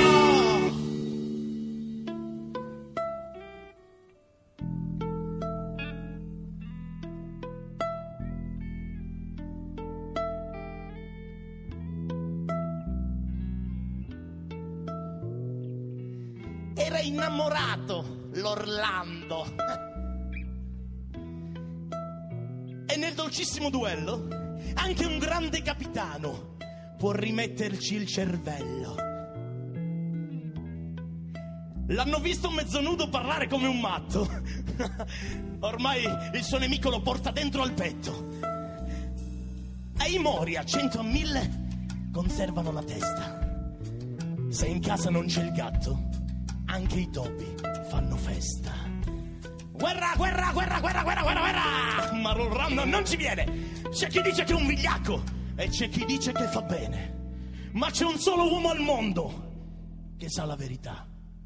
Era innamorato l'Orlando. E nel dolcissimo duello anche un grande capitano può rimetterci il cervello. L'hanno visto mezzo nudo parlare come un matto. Ormai il suo nemico lo porta dentro al petto. E i mori a cento a mille conservano la testa. Se in casa non c'è il gatto, anche i topi fanno festa. Guerra, guerra, guerra, guerra, guerra, guerra, guerra! Ma l'Orlando non ci viene. C'è chi dice che è un vigliacco e c'è chi dice che fa bene. Ma c'è un solo uomo al mondo che sa la verità.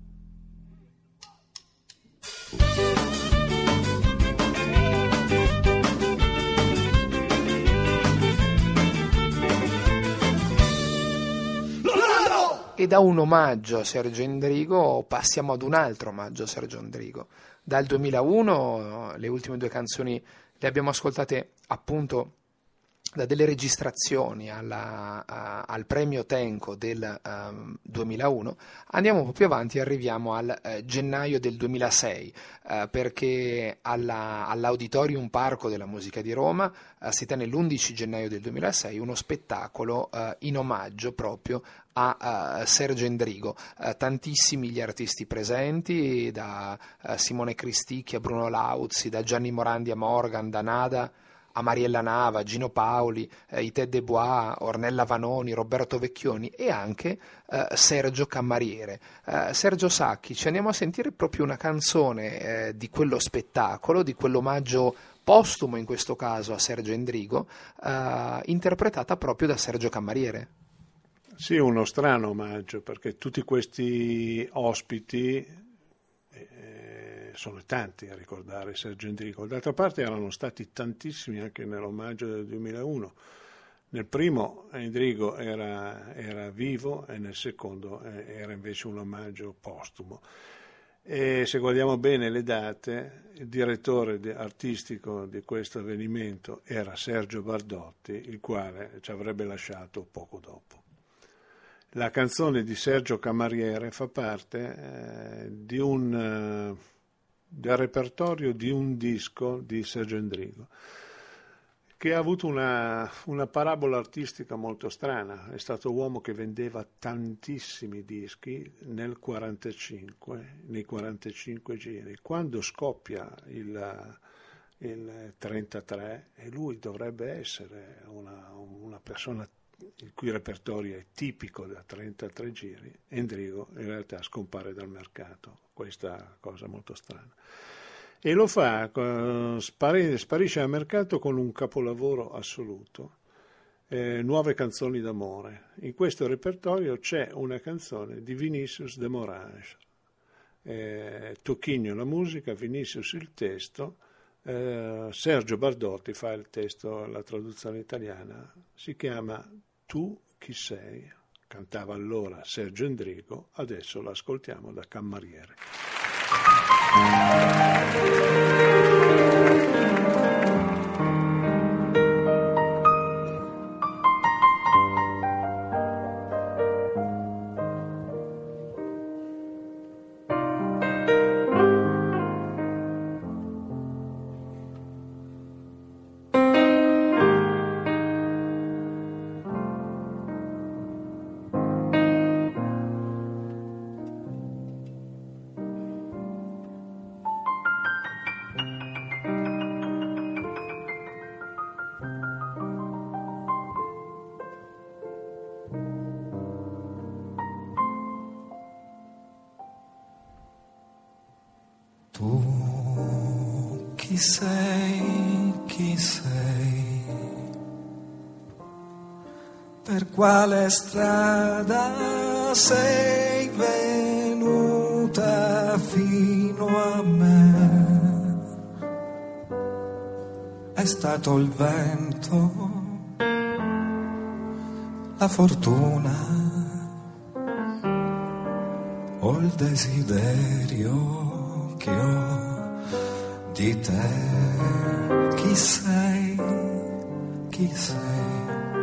E da un omaggio a Sergio Endrigo passiamo ad un altro omaggio a Sergio Endrigo. Dal duemilauno le ultime due canzoni le abbiamo ascoltate appunto da delle registrazioni alla, a, al premio Tenco del um, duemilauno. Andiamo un po' più avanti e arriviamo al uh, gennaio del duemilasei, uh, perché alla, all'Auditorium Parco della Musica di Roma uh, si tenne l'undici gennaio del duemilasei uno spettacolo uh, in omaggio proprio a uh, Sergio Endrigo. Uh, tantissimi gli artisti presenti, da uh, Simone Cristicchi a Bruno Lauzi, da Gianni Morandi a Morgan, da Nada a Mariella Nava, Gino Paoli, eh, Ité de Bois, Ornella Vanoni, Roberto Vecchioni e anche eh, Sergio Cammariere. Eh, Sergio Sacchi, ci andiamo a sentire proprio una canzone eh, di quello spettacolo, di quell'omaggio postumo in questo caso a Sergio Endrigo, eh, interpretata proprio da Sergio Cammariere. Sì, uno strano omaggio, perché tutti questi ospiti sono tanti a ricordare Sergio Endrigo. D'altra parte erano stati tantissimi anche nell'omaggio del duemilauno. Nel primo Endrigo era, era vivo e nel secondo era invece un omaggio postumo. E se guardiamo bene le date, il direttore artistico di questo avvenimento era Sergio Bardotti, il quale ci avrebbe lasciato poco dopo. La canzone di Sergio Cammariere fa parte eh, di un... Eh, del repertorio di un disco di Sergio Endrigo che ha avuto una, una parabola artistica molto strana. È stato uomo che vendeva tantissimi dischi nel quarantacinque, nei quarantacinque giri. Quando scoppia il, il trentatré, e lui dovrebbe essere una, una persona il cui repertorio è tipico da trentatré giri. Endrigo in realtà scompare dal mercato, questa cosa molto strana, e lo fa, spari, sparisce dal mercato con un capolavoro assoluto, eh, Nuove canzoni d'amore. In questo repertorio c'è una canzone di Vinicius de Moraes, eh, Tocchigno la musica, Vinicius il testo, eh, Sergio Bardotti fa il testo, la traduzione italiana, si chiama Tu chi sei, cantava allora Sergio Endrigo, adesso l'ascoltiamo da Camariere. Tu chi sei, chi sei, per quale strada sei venuta fino a me? È stato il vento, la fortuna o il desiderio che ho di te? Chi sei, chi sei?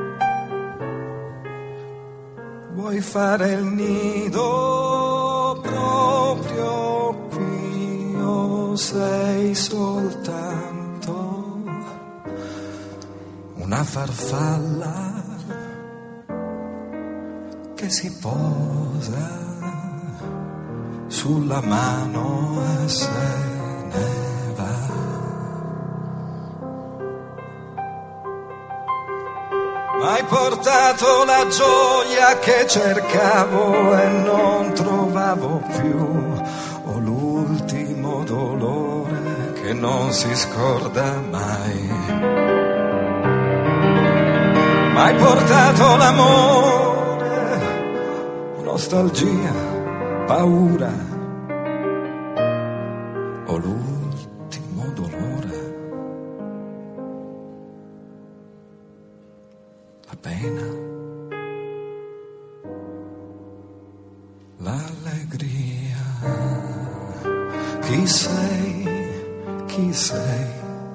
Vuoi fare il nido proprio qui o sei soltanto una farfalla che si posa sulla mano e se ne va? M'hai portato la gioia che cercavo e non trovavo più, o l'ultimo dolore che non si scorda mai. M'hai portato l'amore, nostalgia, paura, o l'ultimo dolore, la pena, l'allegria. Chi sei, chi sei,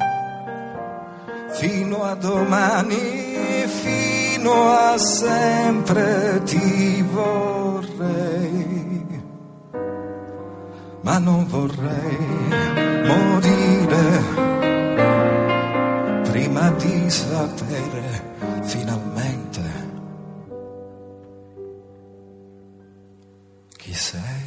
fino a domani, fino a sempre ti vorrei, ma non vorrei morire prima di sapere finalmente chi sei.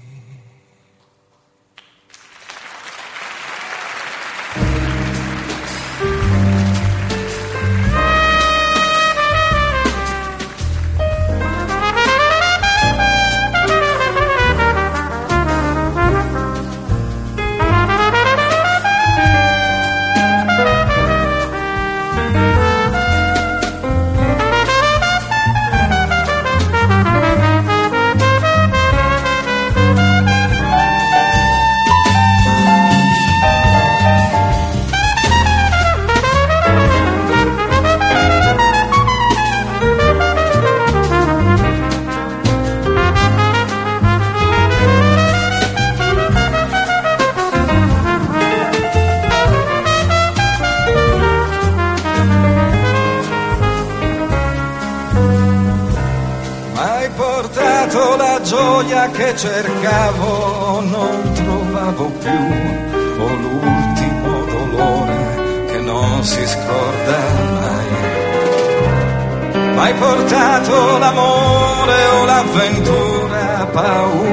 Che cercavo non trovavo più, o l'ultimo dolore che non si scorda mai. M'hai portato l'amore o l'avventura,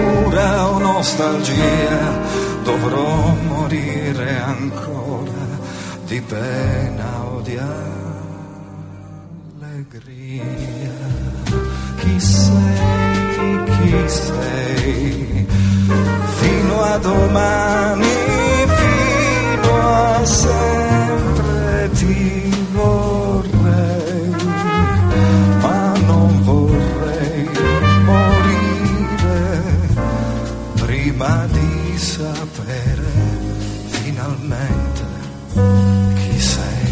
paura o nostalgia, dovrò morire ancora di pena o di allegria. Chi sei, chi sei, fino a domani, fino a sempre ti vorrei, ma non vorrei morire prima di sapere finalmente chi sei.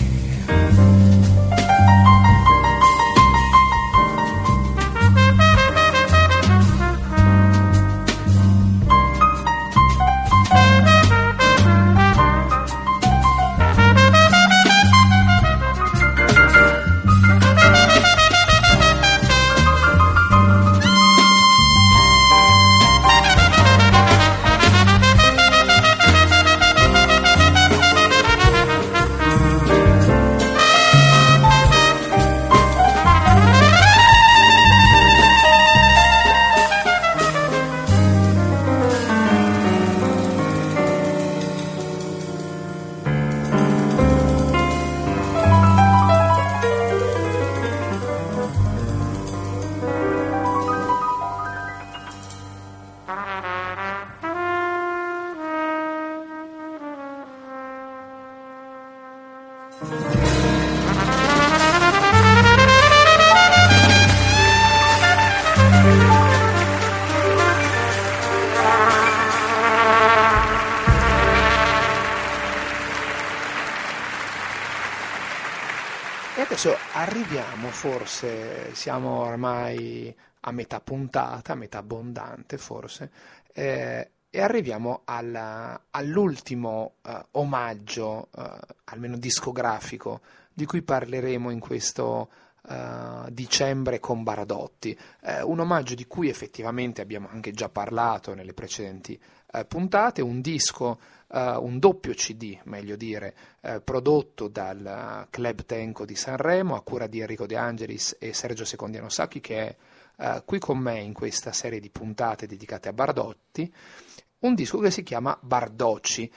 Arriviamo, forse siamo ormai a metà puntata, a metà abbondante forse, eh, e arriviamo alla, all'ultimo eh, omaggio, eh, almeno discografico, di cui parleremo in questo eh, dicembre con Bardotti. Eh, un omaggio di cui effettivamente abbiamo anche già parlato nelle precedenti eh, puntate, un disco, Uh, un doppio C D, meglio dire, uh, prodotto dal Club Tenco di Sanremo a cura di Enrico De Angelis e Sergio Secondiano Sacchi, che è uh, qui con me in questa serie di puntate dedicate a Bardotti. Un disco che si chiama Bardocci,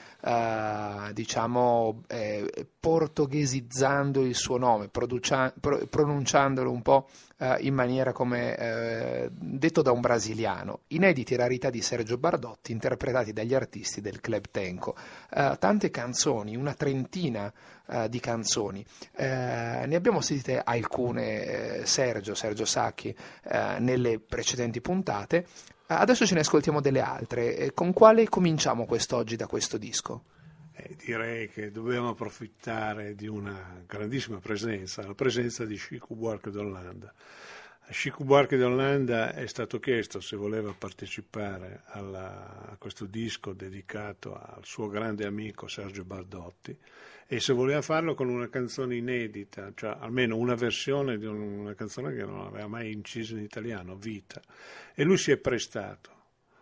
uh, diciamo eh, portoghesizzando il suo nome, producia- pro- pronunciandolo un po' uh, in maniera come uh, detto da un brasiliano. Inediti rarità di Sergio Bardotti, interpretati dagli artisti del Club Tenco. Uh, tante canzoni, una trentina uh, di canzoni. Uh, ne abbiamo sentite alcune, uh, Sergio, Sergio Sacchi, uh, nelle precedenti puntate. Adesso ce ne ascoltiamo delle altre. Con quale cominciamo quest'oggi da questo disco? Eh, direi che dobbiamo approfittare di una grandissima presenza, la presenza di Chico Buarque d'Holanda. A Chico Buarque d'Holanda è stato chiesto se voleva partecipare alla, a questo disco dedicato al suo grande amico Sergio Bardotti, e se voleva farlo con una canzone inedita, cioè almeno una versione di una canzone che non aveva mai inciso in italiano, Vita. E lui si è prestato,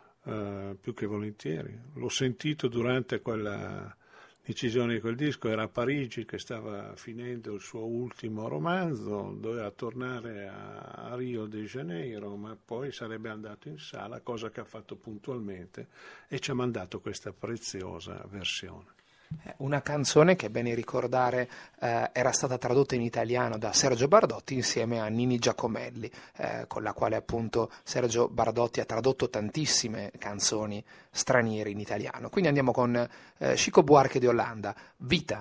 uh, più che volentieri. L'ho sentito durante quella incisione di quel disco, era a Parigi che stava finendo il suo ultimo romanzo, doveva tornare a, a Rio de Janeiro, ma poi sarebbe andato in sala, cosa che ha fatto puntualmente, e ci ha mandato questa preziosa versione. Una canzone che, è bene ricordare, eh, era stata tradotta in italiano da Sergio Bardotti insieme a Nini Giacomelli, eh, con la quale appunto Sergio Bardotti ha tradotto tantissime canzoni straniere in italiano. Quindi andiamo con eh, Chico Buarque d'Holanda, Vita.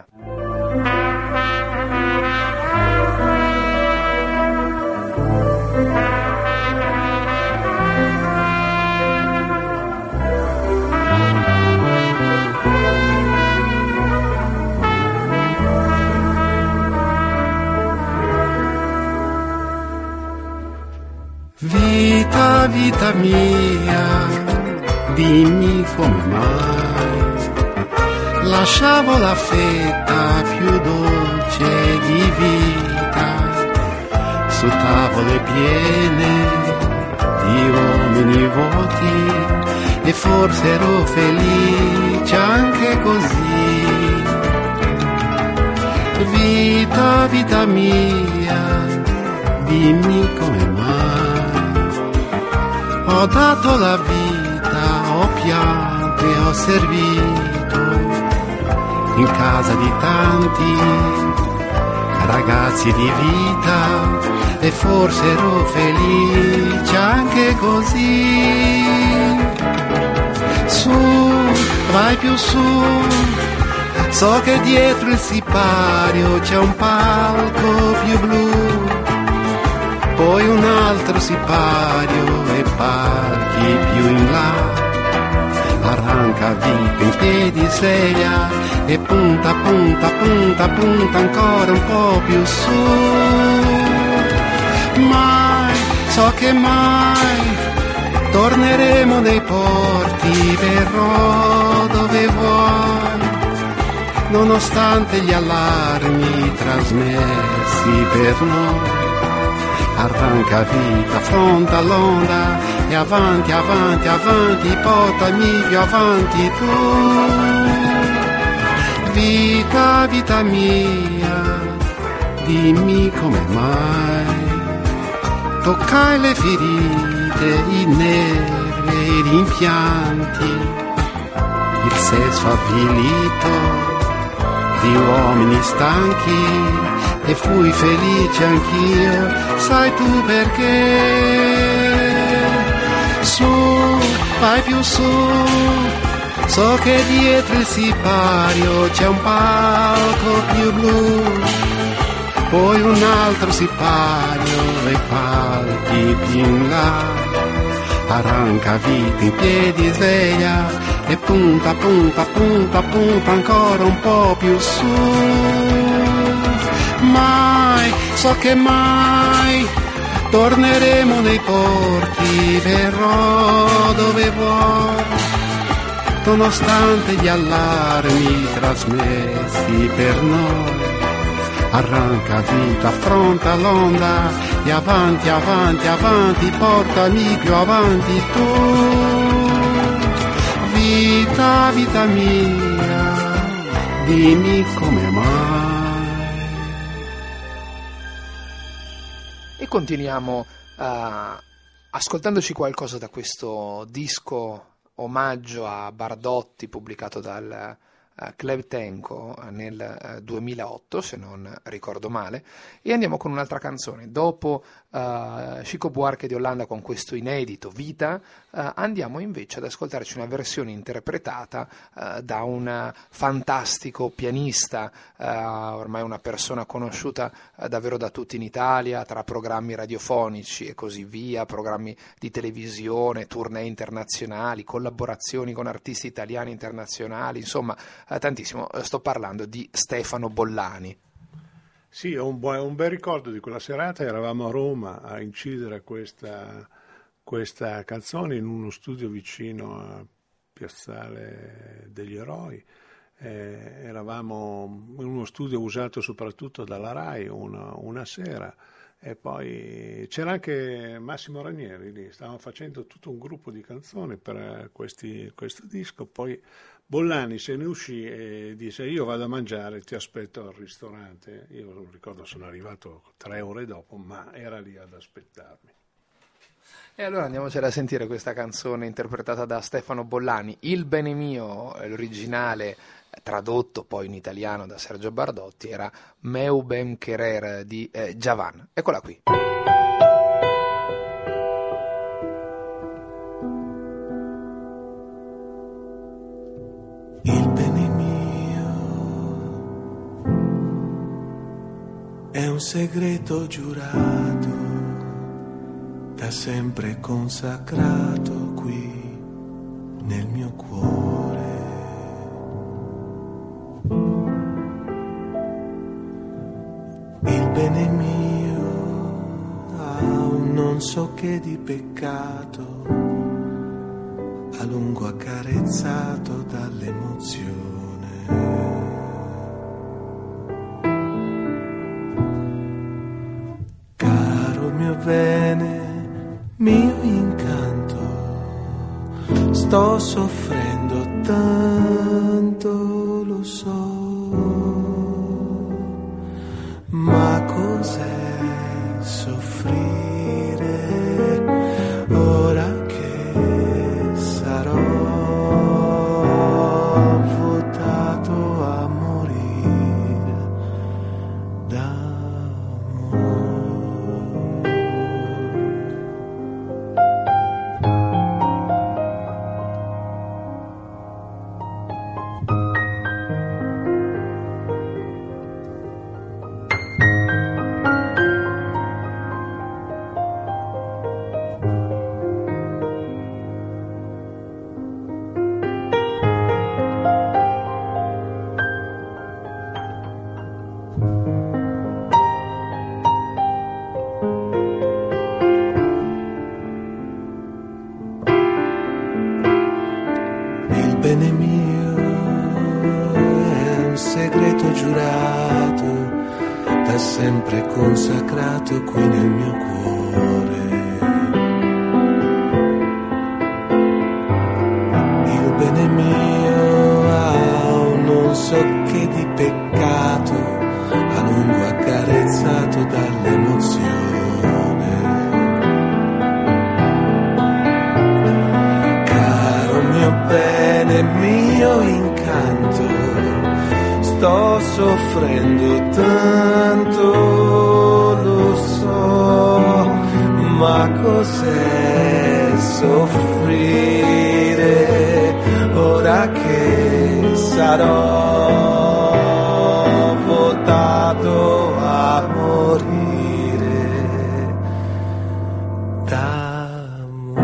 Vita, vita mia, dimmi come mai lasciavo la fetta più dolce di vita su tavole piene di uomini vuoti, e forse ero felice anche così. Vita, vita mia, dimmi come mai ho dato la vita, ho pianto e ho servito in casa di tanti ragazzi di vita, e forse ero felice anche così. Su, vai più su, so che dietro il sipario c'è un palco più blu, poi un altro sipario e palchi più in là. Arranca vita in piedi sveglia e punta, punta, punta, punta ancora un po' più su. Mai, so che mai torneremo nei porti, verrò dove vuoi, nonostante gli allarmi trasmessi per noi. Arranca vita, affronta l'onda e avanti, avanti, avanti, portami più avanti tu. Vita, vita mia, dimmi come mai toccai le ferite, i nervi e i rimpianti, il sesso avvilito di uomini stanchi, e fui felice anch'io, sai tu perché? Su, vai più su, so che dietro il sipario c'è un palco più blu, poi un altro sipario e palchi più in là. Arranca vita in piedi sveglia e punta, punta, punta, punta ancora un po' più su. Mai, so che mai torneremo nei porti, verrò dove vuoi, nonostante gli allarmi trasmessi per noi. Arranca vita, affronta l'onda e avanti, avanti, avanti, portami più avanti tu. Vita, vita mia, dimmi come mai. E continuiamo uh, ascoltandoci qualcosa da questo disco omaggio a Bardotti pubblicato dal uh, Club Tenco nel uh, duemilaotto, se non ricordo male, e andiamo con un'altra canzone. Dopo uh, Chico Buarque di Olanda con questo inedito Vita, uh, andiamo invece ad ascoltarci una versione interpretata uh, da un fantastico pianista, uh, ormai una persona conosciuta uh, davvero da tutti in Italia, tra programmi radiofonici e così via, programmi di televisione, tournée internazionali, collaborazioni con artisti italiani internazionali, insomma uh, tantissimo. Sto parlando di Stefano Bollani. Sì, ho un, buon, un bel ricordo di quella serata. Eravamo a Roma a incidere questa, questa canzone in uno studio vicino a Piazzale degli Eroi. Eh, eravamo in uno studio usato soprattutto dalla RAI una, una sera, e poi c'era anche Massimo Ranieri lì. Stavamo facendo tutto un gruppo di canzoni per questi, questo disco. Poi Bollani se ne uscì e disse: io vado a mangiare, ti aspetto al ristorante. Io non ricordo, sono arrivato tre ore dopo, ma era lì ad aspettarmi. E allora andiamocela a sentire questa canzone interpretata da Stefano Bollani. Il bene mio, l'originale tradotto poi in italiano da Sergio Bardotti, era Meu ben querer di eh, Djavan. Eccola qui. Il bene mio è un segreto giurato, da sempre consacrato qui nel mio cuore. Il bene mio ha un non so che di peccato, a lungo accarezzato dall'emozione. Caro mio bene, mio incanto, sto soffrendo tanto, lo so, ma cos'è soffrire ora che sarò votato amore? bene mio è un segreto giurato, da sempre consacrato qui nel mio cuore. Il bene mio ha un non so che di peccato, a lungo accarezzato dall'emozione. Caro mio bene, mio incanto, sto soffrendo tanto, lo so, ma cos'è soffrire ora che sarò votato a morire d'amore?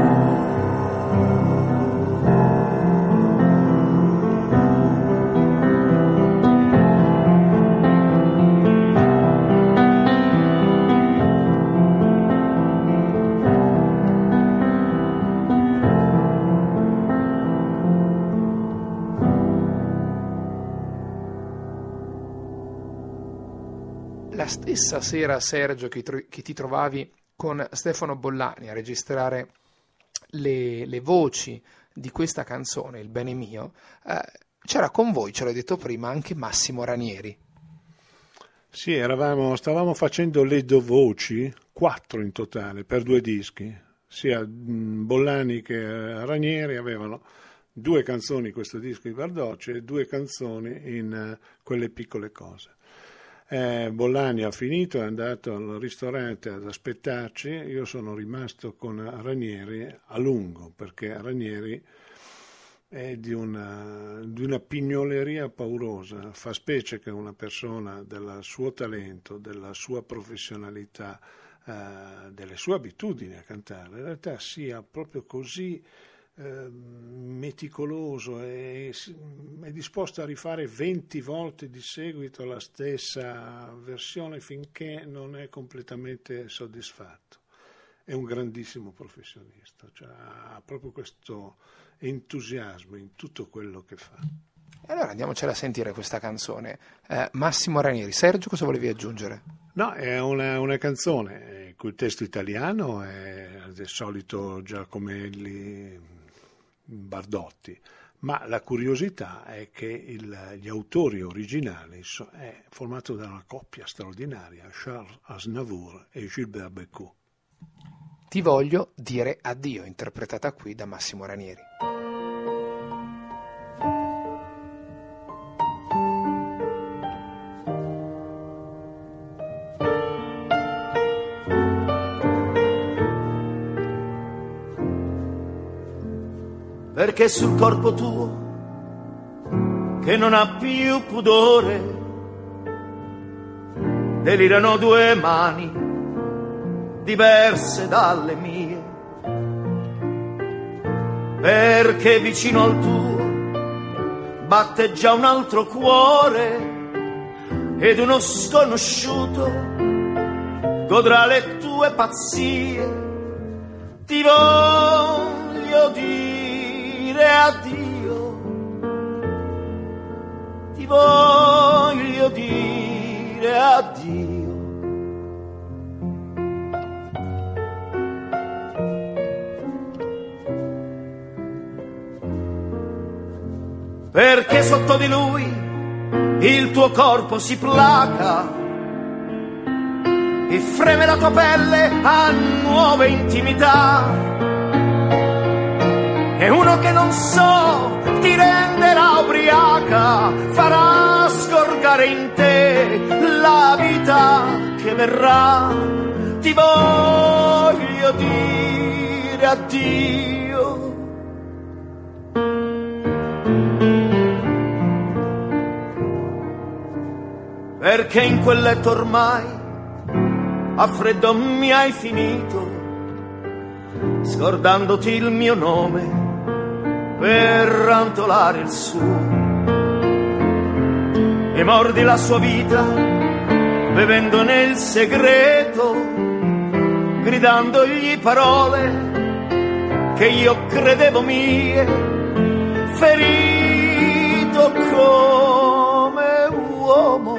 La stessa sera, Sergio, che, tro- che ti trovavi con Stefano Bollani a registrare le, le voci di questa canzone, Il bene mio, eh, c'era con voi, ce l'ho detto prima, anche Massimo Ranieri. Sì, eravamo, stavamo facendo le due voci, quattro in totale, per due dischi. Sia Bollani che Ranieri avevano due canzoni in questo disco di Bardocci e due canzoni in uh, Quelle piccole cose. Eh, Bollani ha finito, è andato al ristorante ad aspettarci, io sono rimasto con Ranieri a lungo, perché Ranieri è di una, di una pignoleria paurosa, fa specie che una persona del suo talento, della sua professionalità, eh, delle sue abitudini a cantare, in realtà sia proprio così eh, meticoloso e è disposto a rifare venti volte di seguito la stessa versione finché non è completamente soddisfatto. È un grandissimo professionista, cioè ha proprio questo entusiasmo in tutto quello che fa. Allora andiamocela a sentire questa canzone. Eh, Massimo Ranieri. Sergio, cosa volevi aggiungere? No, è una, una canzone il cui testo italiano è del solito Giacomelli, Bardotti, ma la curiosità è che il, gli autori originali so, è formato da una coppia straordinaria, Charles Aznavour e Gilbert Bécaud. Ti voglio dire addio, interpretata qui da Massimo Ranieri. Perché sul corpo tuo, che non ha più pudore, delirano due mani diverse dalle mie. Perché vicino al tuo batte già un altro cuore ed uno sconosciuto godrà le tue pazzie. Ti voglio dire addio, ti voglio dire addio. Perché sotto di lui il tuo corpo si placa e freme la tua pelle a nuove intimità. E uno che non so ti renderà ubriaca, farà scorgere in te la vita che verrà. Ti voglio dire addio. Perché in quel letto ormai a freddo mi hai finito, scordandoti il mio nome per rantolare il suo, e mordi la sua vita bevendone il segreto, gridandogli parole che io credevo mie, ferite solo come uomo,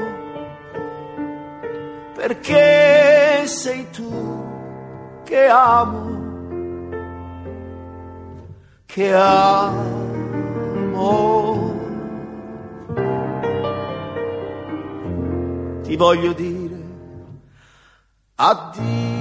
perché sei tu che amo, che amo. Ti voglio dire addio.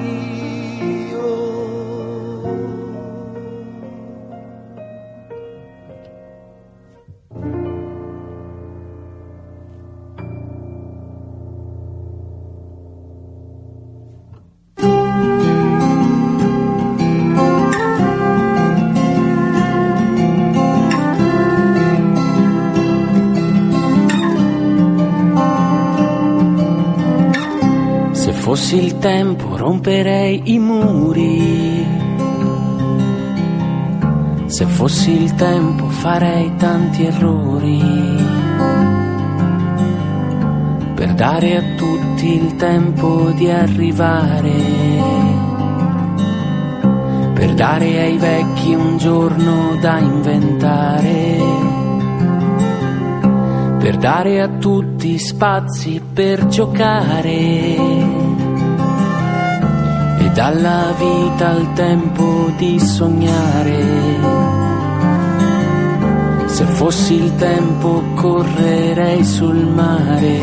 Se fossi il tempo romperei i muri, se fossi il tempo farei tanti errori, per dare a tutti il tempo di arrivare, per dare ai vecchi un giorno da inventare, per dare a tutti spazi per giocare e dalla vita il tempo di sognare. Se fossi il tempo correrei sul mare,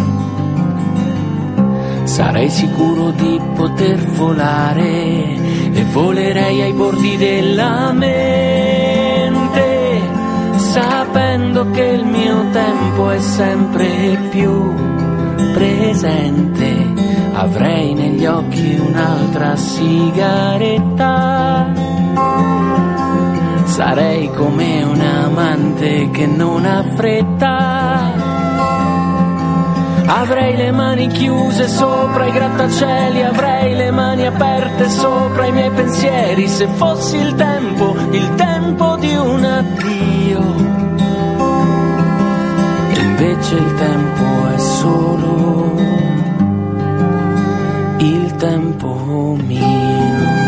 sarei sicuro di poter volare e volerei ai bordi della mente, sapendo che il mio tempo è sempre più presente. Avrei negli occhi un'altra sigaretta, sarei come un amante che non ha fretta. Avrei le mani chiuse sopra i grattacieli, avrei le mani aperte sopra i miei pensieri. Se fossi il tempo, il tempo di un addio. E invece il tempo è solo il tempo mio.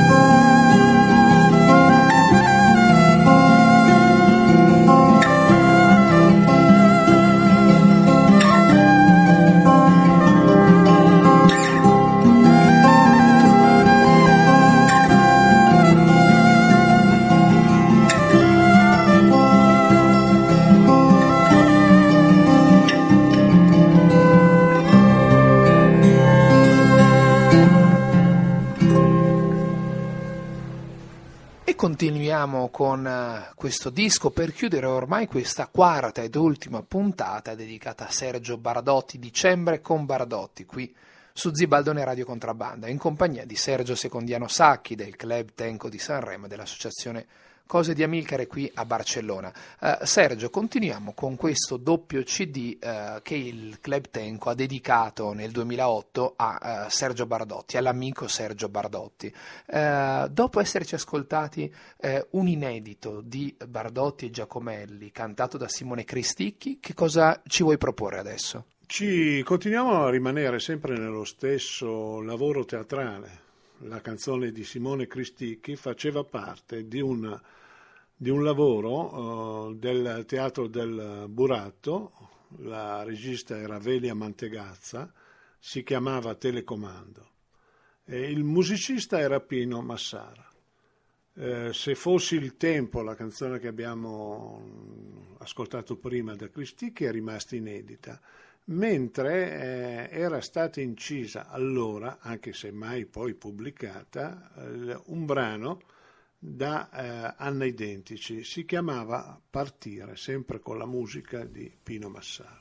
Continuiamo con uh, questo disco per chiudere ormai questa quarta ed ultima puntata dedicata a Sergio Bardotti, dicembre con Bardotti, qui su Zibaldone Radio Contrabbanda, in compagnia di Sergio Secondiano Sacchi del Club Tenco di Sanremo e dell'associazione Cose di Amilcare qui a Barcellona. Uh, Sergio, continuiamo con questo doppio C D uh, che il Club Tenco ha dedicato nel duemilaotto a uh, Sergio Bardotti, all'amico Sergio Bardotti. Uh, dopo esserci ascoltati uh, un inedito di Bardotti e Giacomelli cantato da Simone Cristicchi, che cosa ci vuoi proporre adesso? Ci continuiamo a rimanere sempre nello stesso lavoro teatrale. La canzone di Simone Cristicchi faceva parte di un, di un lavoro uh, del Teatro del Buratto. La regista era Velia Mantegazza, si chiamava Telecomando e il musicista era Pino Massara. Eh, se fossi il tempo, la canzone che abbiamo ascoltato prima da Cristicchi, è rimasta inedita, mentre eh, era stata incisa allora, anche se mai poi pubblicata, eh, un brano da eh, Anna Identici, si chiamava Partire, sempre con la musica di Pino Massara.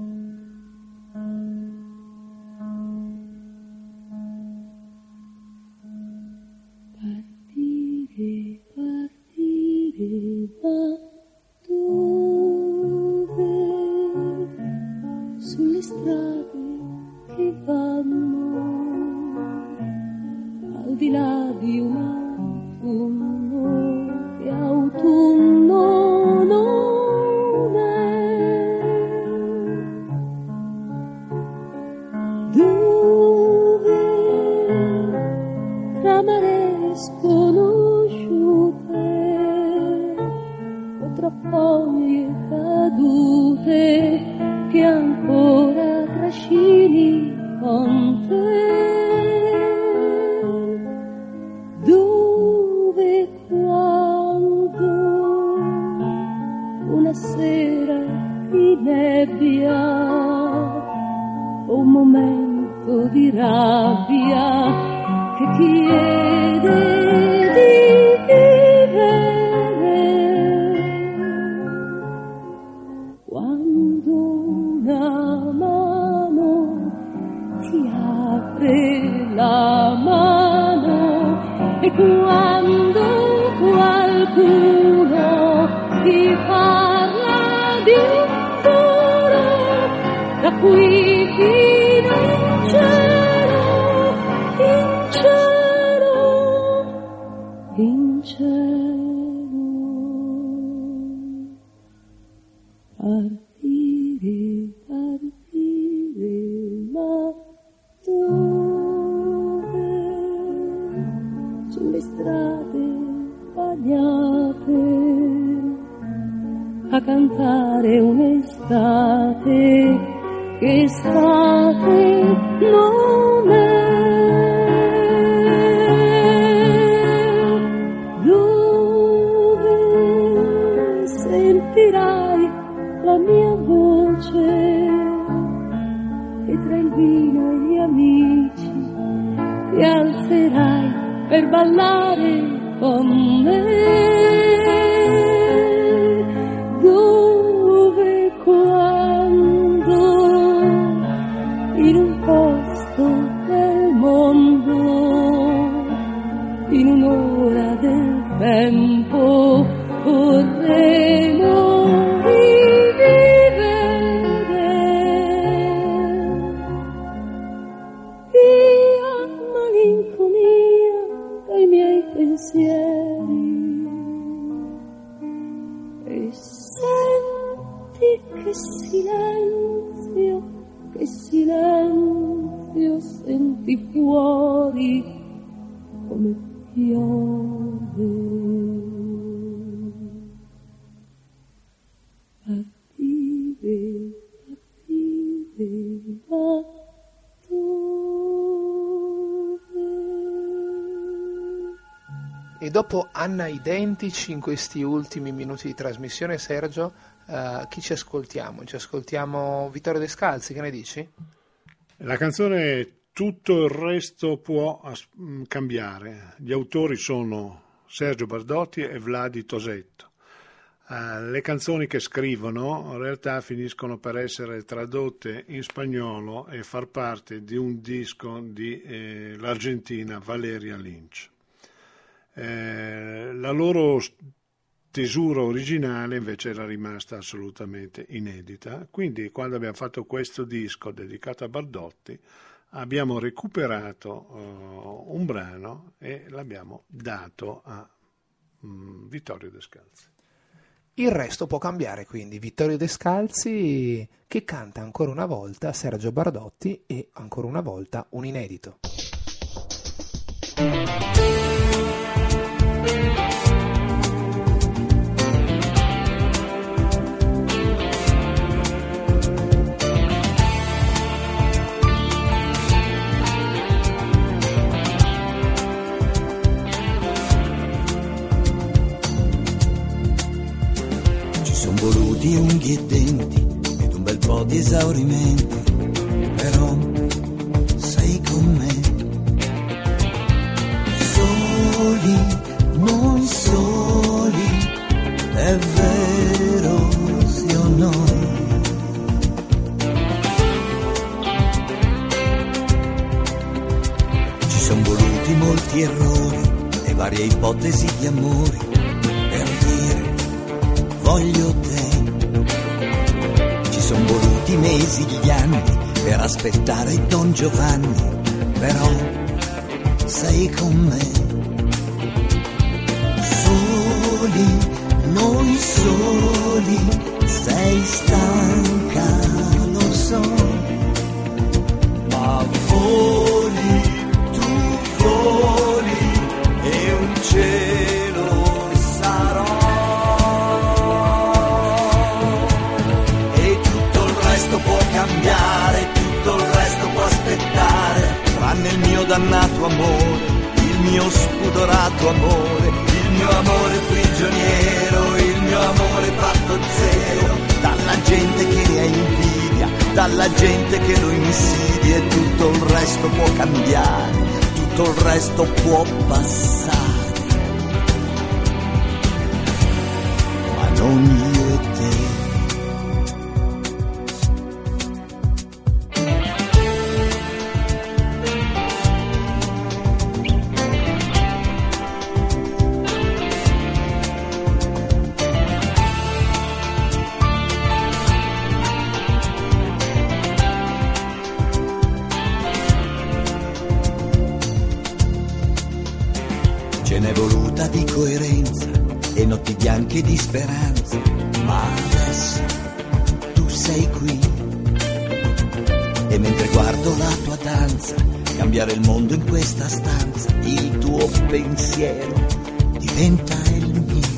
Partire, partire, ma dove? Sulle strade che vanno al di là di un autunno che autunno non è. Dove tra mare sconosciute tra foglie cadute che ancora trascini con te. Dove, quando una sera di nebbia, un momento di rabbia che chiede di vivere, quando una mano ti apre la mano e quando qualcuno ti parla di un futuro da qui fino in cielo, in cielo, in cielo. Partire, partire, ma dove? Sulle strade bagnate a cantare un'estate che estate non è. Dove sentirai la mia voce e tra il vino e gli amici ti alzerai per ballare con me. Dove, quando, in un posto del mondo, in un'ora del tempo, vorremmo rivivere via malinconia dai miei pensieri. E senti che silenzio, che silenzio senti fuori come piove. Partire, partire, ma E dopo Anna Identici, in questi ultimi minuti di trasmissione, Sergio, uh, chi ci ascoltiamo? Ci ascoltiamo Vittorio Descalzi, che ne dici? La canzone Tutto il resto può as- cambiare. Gli autori sono Sergio Bardotti e Vladi Tosetto. Uh, le canzoni che scrivono in realtà finiscono per essere tradotte in spagnolo e far parte di un disco di eh, l'Argentina Valeria Lynch. Eh, la loro tesura originale invece era rimasta assolutamente inedita, quindi quando abbiamo fatto questo disco dedicato a Bardotti abbiamo recuperato uh, un brano e l'abbiamo dato a um, Vittorio Descalzi. Il resto può cambiare, quindi Vittorio Descalzi che canta ancora una volta Sergio Bardotti e ancora una volta un inedito. Voluti unghie e denti ed un bel po' di esaurimenti, però sei con me. Soli, noi soli, è vero sì o no? Ci sono voluti molti errori e varie ipotesi di amori per dire voglio te. Ci son voluti mesi, gli anni per aspettare Don Giovanni, però sei con me. Soli, noi soli, sei stanca, lo so, ma voli, tu voli e un cielo sarò. mio dannato amore, il mio spudorato amore, il mio amore prigioniero, il mio amore fatto zero, dalla gente che ne ha invidia, dalla gente che lo insidia, e tutto il resto può cambiare, tutto il resto può passare, ma non io e te. Ce n'è voluta di coerenza e notti bianche di speranza, ma adesso tu sei qui e mentre guardo la tua danza cambiare il mondo in questa stanza, il tuo pensiero diventa il mio.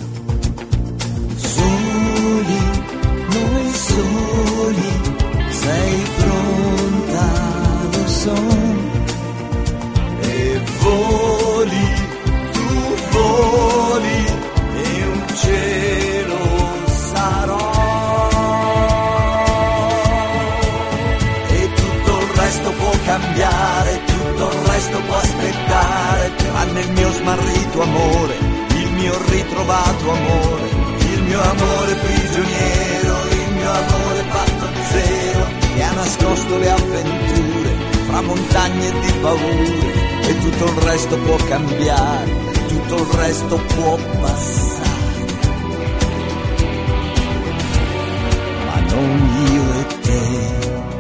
Soli, noi soli, sei pronta, lo so, e voli, voli e un cielo sarò, e tutto il resto può cambiare, tutto il resto può aspettare, tranne il mio smarrito amore, il mio ritrovato amore, il mio amore prigioniero, il mio amore fatto zero, che ha nascosto le avventure fra montagne di paure, e tutto il resto può cambiare, tutto il resto può passare, ma non io e te.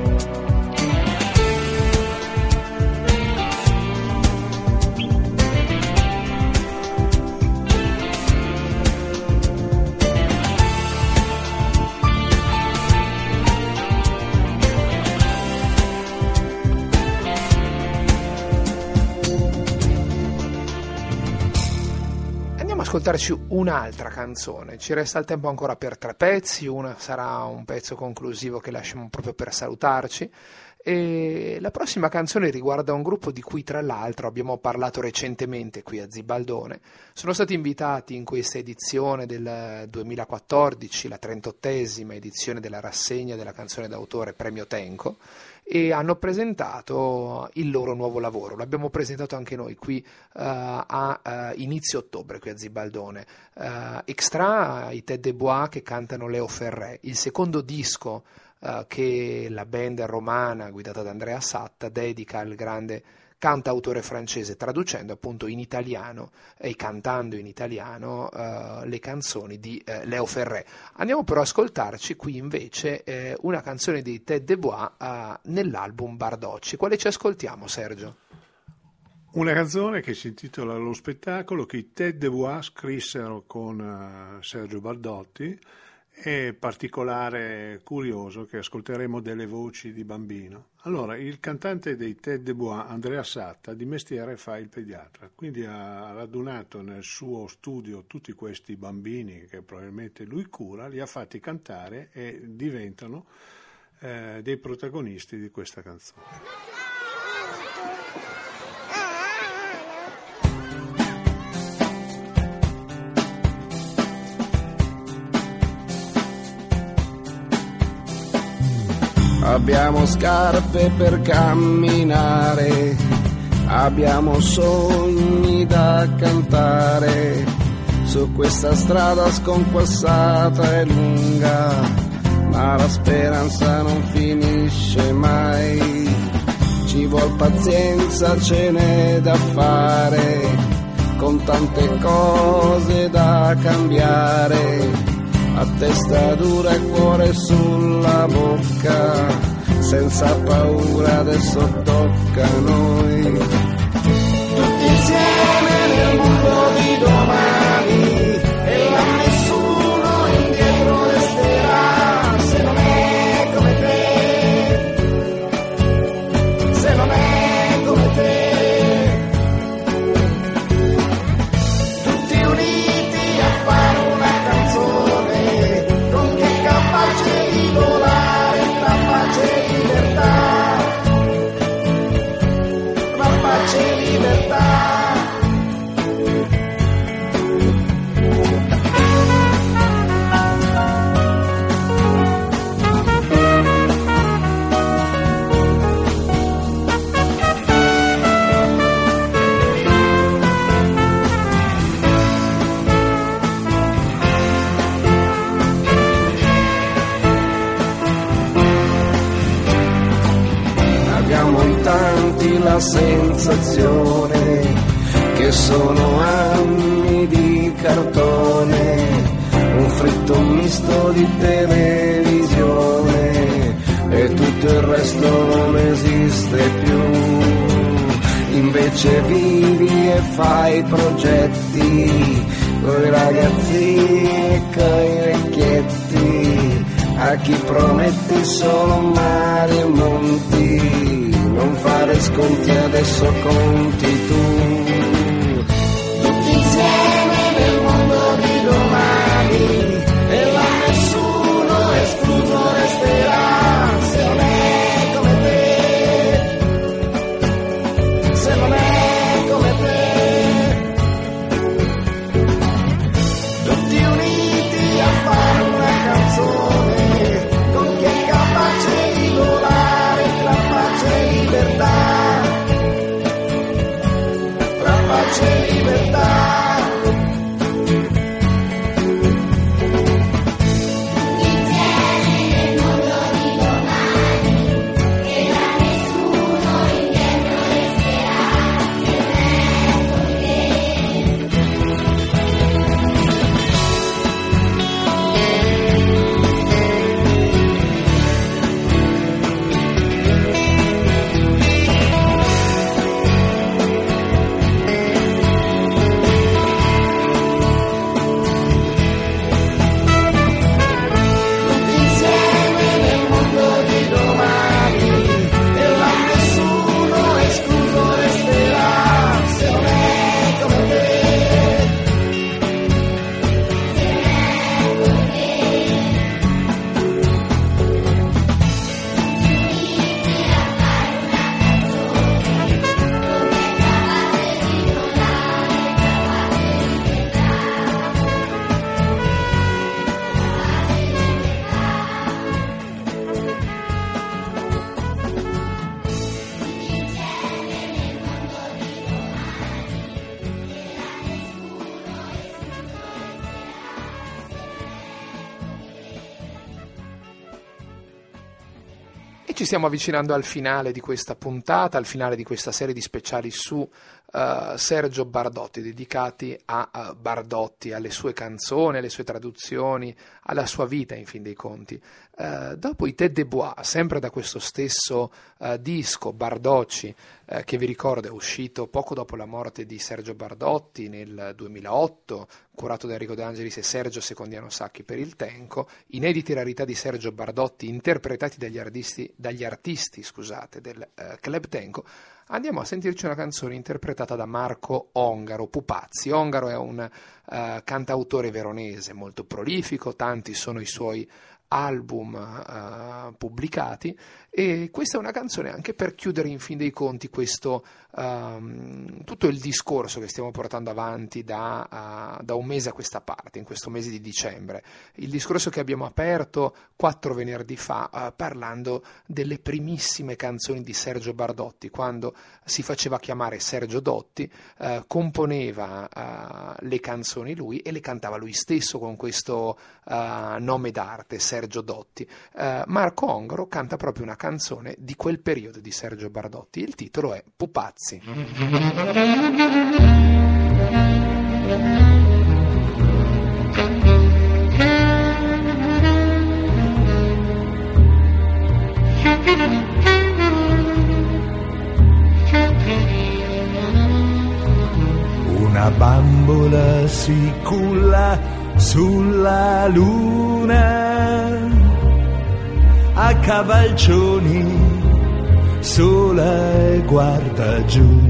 Ascoltarci un'altra canzone, ci resta il tempo ancora per tre pezzi, una sarà un pezzo conclusivo che lasciamo proprio per salutarci, e la prossima canzone riguarda un gruppo di cui tra l'altro abbiamo parlato recentemente qui a Zibaldone. Sono stati invitati in questa edizione del duemilaquattordici, la trentottesima edizione della rassegna della canzone d'autore Premio Tenco, e hanno presentato il loro nuovo lavoro. L'abbiamo presentato anche noi qui uh, a uh, inizio ottobre qui a Zibaldone. Uh, extra i Tête de Bois che cantano Léo Ferré, il secondo disco uh, che la band romana guidata da Andrea Satta dedica al grande cantautore francese, traducendo appunto in italiano e cantando in italiano uh, le canzoni di uh, Léo Ferré. Andiamo però a ascoltarci qui invece uh, una canzone dei Tête de Bois uh, nell'album Bardocci. Quale ci ascoltiamo, Sergio? Una canzone che si intitola Lo spettacolo, che i Tête de Bois scrissero con uh, Sergio Bardotti. È particolare, curioso, che ascolteremo delle voci di bambino. Allora, il cantante dei Tête de Bois, Andrea Satta, di mestiere fa il pediatra, quindi ha radunato nel suo studio tutti questi bambini che probabilmente lui cura, li ha fatti cantare e diventano eh, dei protagonisti di questa canzone. Abbiamo scarpe per camminare, abbiamo sogni da cantare, su questa strada sconquassata e lunga, ma la speranza non finisce mai, ci vuol pazienza, ce n'è da fare, con tante cose da cambiare, a testa dura e cuore sulla bocca, senza paura adesso tocca a noi. Tutti insieme nel mondo di domani, e là nessuno indietro resterà, se non è come te, se non è come te. Tutti uniti a fare una canzone, capace di volare, capace di libertà, capace situazione, che sono anni di cartone, un fritto misto di televisione e tutto il resto non esiste più. Invece vivi e fai progetti coi ragazzini e coi vecchietti, a chi prometti solo mari e monti, non fare sconti adesso conti tu. Tutti insieme nel mondo di domani e là nessuno escluso resterà, se non è come te, se non è come te. Tutti uniti a fare una canzone con chi è capace di volare tra pace e libertà, tra pace e libertà. Ci stiamo avvicinando al finale di questa puntata, al finale di questa serie di speciali su uh, Sergio Bardotti, dedicati a uh, Bardotti, alle sue canzoni, alle sue traduzioni, alla sua vita in fin dei conti. Uh, dopo i Tête de Bois, sempre da questo stesso uh, disco Bardocci, uh, che vi ricordo è uscito poco dopo la morte di Sergio Bardotti nel duemilaotto, curato da Enrico De Angelis e Sergio Secondiano Sacchi per il Tenco, inediti rarità di Sergio Bardotti interpretati dagli artisti, dagli artisti scusate, del uh, Club Tenco. Andiamo a sentirci una canzone interpretata da Marco Ongaro, Pupazzi. Ongaro è un uh, cantautore veronese molto prolifico, tanti sono i suoi album uh, pubblicati, e questa è una canzone anche per chiudere in fin dei conti questo um, tutto il discorso che stiamo portando avanti da, uh, da un mese a questa parte, in questo mese di dicembre, il discorso che abbiamo aperto quattro venerdì fa uh, parlando delle primissime canzoni di Sergio Bardotti, quando si faceva chiamare Sergio Dotti, uh, componeva uh, le canzoni lui e le cantava lui stesso con questo uh, nome d'arte, Sergio Dotti. Uh, Marco Ongaro canta proprio una canzone di quel periodo di Sergio Bardotti. Il titolo è Pupazzi. Una bambola si culla sulla luna a cavalcioni, sola e guarda giù.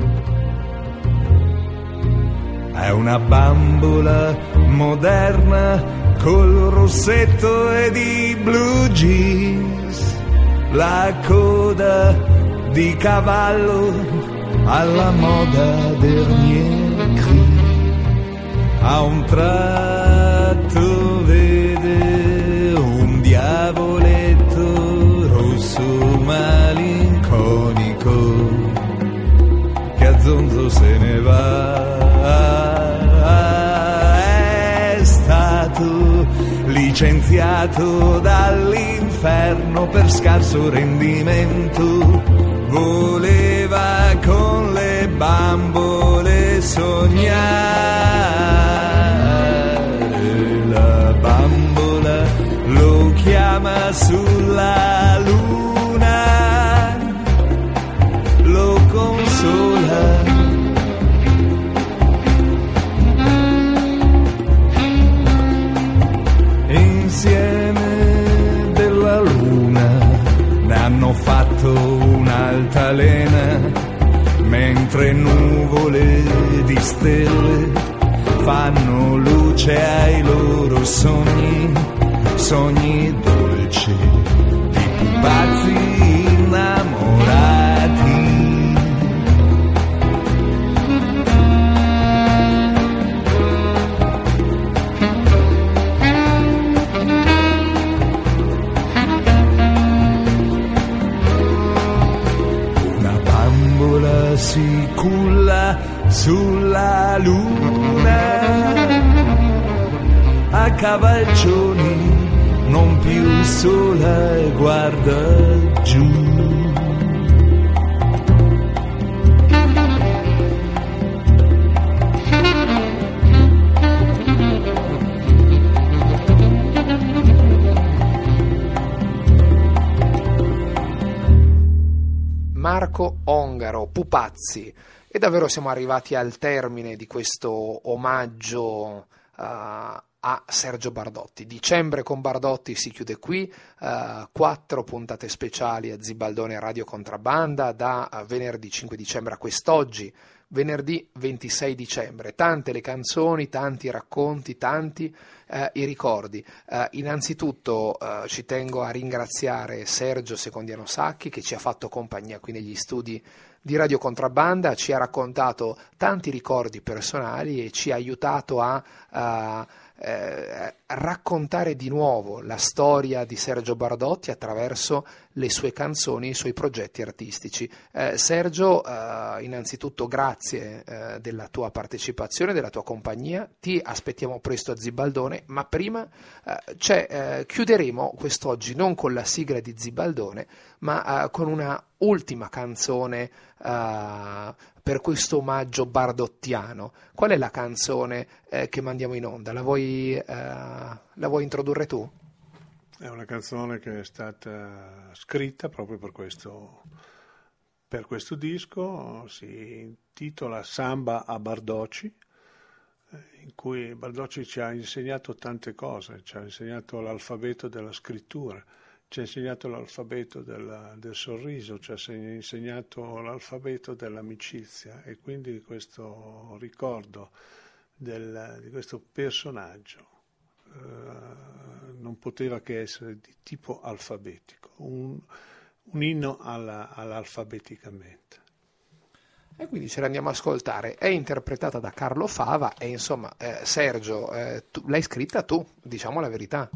È una bambola moderna col rossetto ed i blue jeans, la coda di cavallo alla moda Dernier Cri. A un tratto vede un diavoletto rosso malinconico che a zonzo se ne va. È stato licenziato dall'inferno per scarso rendimento, voleva con le bambole sognare, la bambola lo chiama sulla luna, lo consola. Insieme della luna ne hanno fatto un'altalena, mentre nuvole di stelle fanno luce ai loro sogni, sogni dolci di pupazzi innamorati. Si culla sulla luna a cavalcioni, non più sola e guarda giù. Marco Ongaro, Pupazzi. E davvero siamo arrivati al termine di questo omaggio uh, a Sergio Bardotti. Dicembre con Bardotti si chiude qui, uh, quattro puntate speciali a Zibaldone Radio Contrabbanda da uh, venerdì cinque dicembre a quest'oggi, venerdì ventisei dicembre. Tante le canzoni, tanti i racconti, tanti uh, i ricordi. Uh, innanzitutto uh, ci tengo a ringraziare Sergio Secondiano Sacchi che ci ha fatto compagnia qui negli studi di Radio Contrabbanda, ci ha raccontato tanti ricordi personali e ci ha aiutato a, a, a raccontare di nuovo la storia di Sergio Bardotti attraverso le sue canzoni, i suoi progetti artistici. Eh, Sergio, eh, innanzitutto grazie eh, della tua partecipazione, della tua compagnia, ti aspettiamo presto a Zibaldone, ma prima eh, cioè, eh, chiuderemo quest'oggi non con la sigla di Zibaldone, ma eh, con una ultima canzone uh, per questo omaggio bardottiano. Qual è la canzone eh, che mandiamo in onda? La vuoi, uh, la vuoi introdurre tu? È una canzone che è stata scritta proprio per questo, per questo disco, si intitola Samba a Bardocci, in cui Bardocci ci ha insegnato tante cose, ci ha insegnato l'alfabeto della scrittura, ci ha insegnato l'alfabeto della, del sorriso, ci ha insegnato l'alfabeto dell'amicizia, e quindi questo ricordo del, di questo personaggio eh, non poteva che essere di tipo alfabetico, un, un inno alla, all'alfabeticamente. E quindi ce l'andiamo a ascoltare. È interpretata da Carlo Fava e insomma eh, Sergio, eh, tu, l'hai scritta tu, diciamo la verità.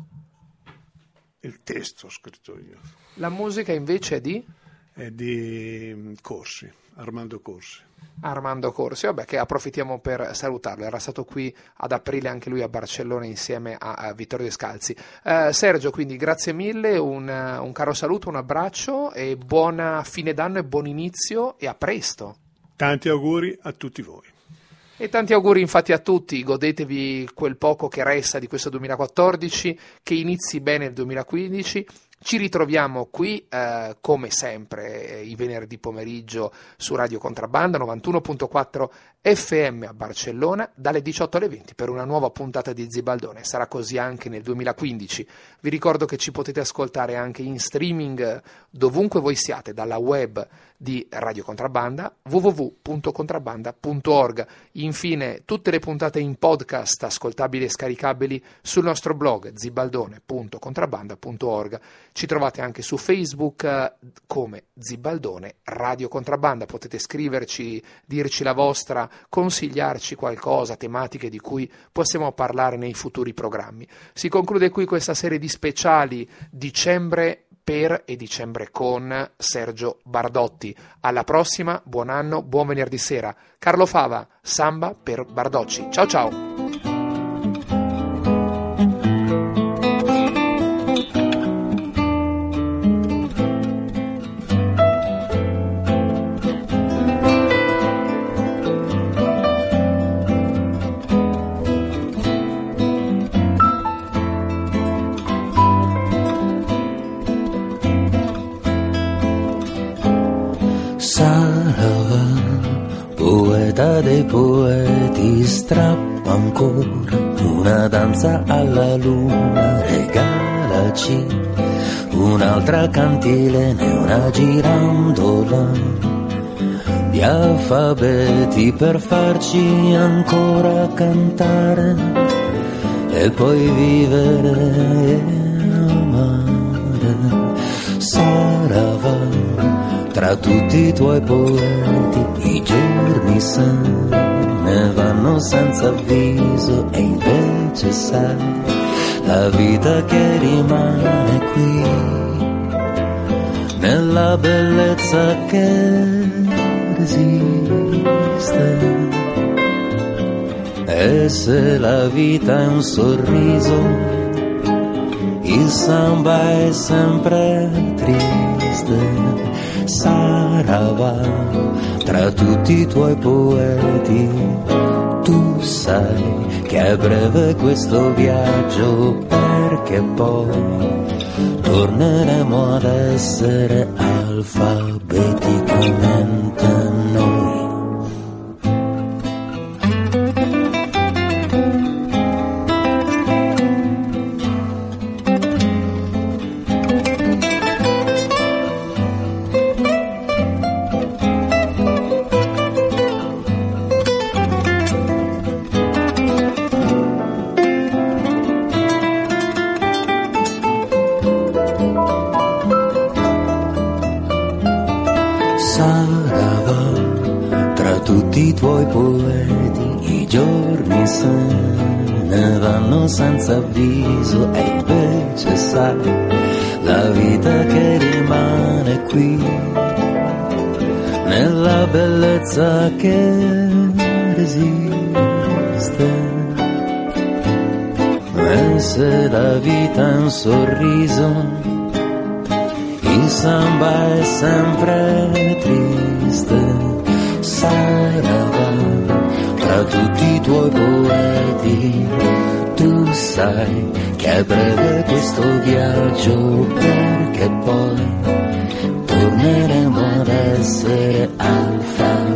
Il testo ho scritto io. La musica invece è di? È di Corsi, Armando Corsi. Armando Corsi, vabbè, che approfittiamo per salutarlo, era stato qui ad aprile anche lui a Barcellona insieme a, a Vittorio Descalzi. Eh, Sergio, quindi grazie mille, un, un caro saluto, un abbraccio e buona fine d'anno e buon inizio e a presto. Tanti auguri a tutti voi. E tanti auguri infatti a tutti, godetevi quel poco che resta di questo duemilaquattordici, che inizi bene il duemilaquindici. Ci ritroviamo qui eh, come sempre i venerdì pomeriggio su Radio Contrabbanda novantuno virgola quattro F M a Barcellona dalle diciotto alle venti per una nuova puntata di Zibaldone. Sarà così anche nel duemilaquindici. Vi ricordo che ci potete ascoltare anche in streaming dovunque voi siate, dalla web di Radio Contrabbanda w w w punto contrabbanda punto org. Infine tutte le puntate in podcast ascoltabili e scaricabili sul nostro blog zibaldone punto contrabbanda punto org. Ci trovate anche su Facebook eh, come Zibaldone Radio Contrabbanda, potete scriverci, dirci la vostra, consigliarci qualcosa, tematiche di cui possiamo parlare nei futuri programmi. Si conclude qui questa serie di speciali dicembre per e dicembre con Sergio Bardotti. Alla prossima, buon anno, buon venerdì sera. Carlo Fava, Samba per Bardocci. Ciao ciao! poeta dei poeti strappa ancora una danza alla luna, regalaci un'altra cantilene, una girandola di alfabeti per farci ancora cantare e poi vivere e amare. Sarava tra tutti i tuoi poeti, i giorni se ne vanno senza avviso e invece sai la vita che rimane qui nella bellezza che resiste. E se la vita è un sorriso, il samba è sempre triste. Sarava tra tutti i tuoi poeti, tu sai che è breve questo viaggio, perché poi torneremo ad essere alfabeticamente noi. Senza avviso e invece sai la vita che rimane qui nella bellezza che resiste. E se la vita è un sorriso, il samba è sempre triste. Sarava tra tutti i tuoi poeti, tu sai che è breve questo viaggio, perché poi torneremo ad essere alfa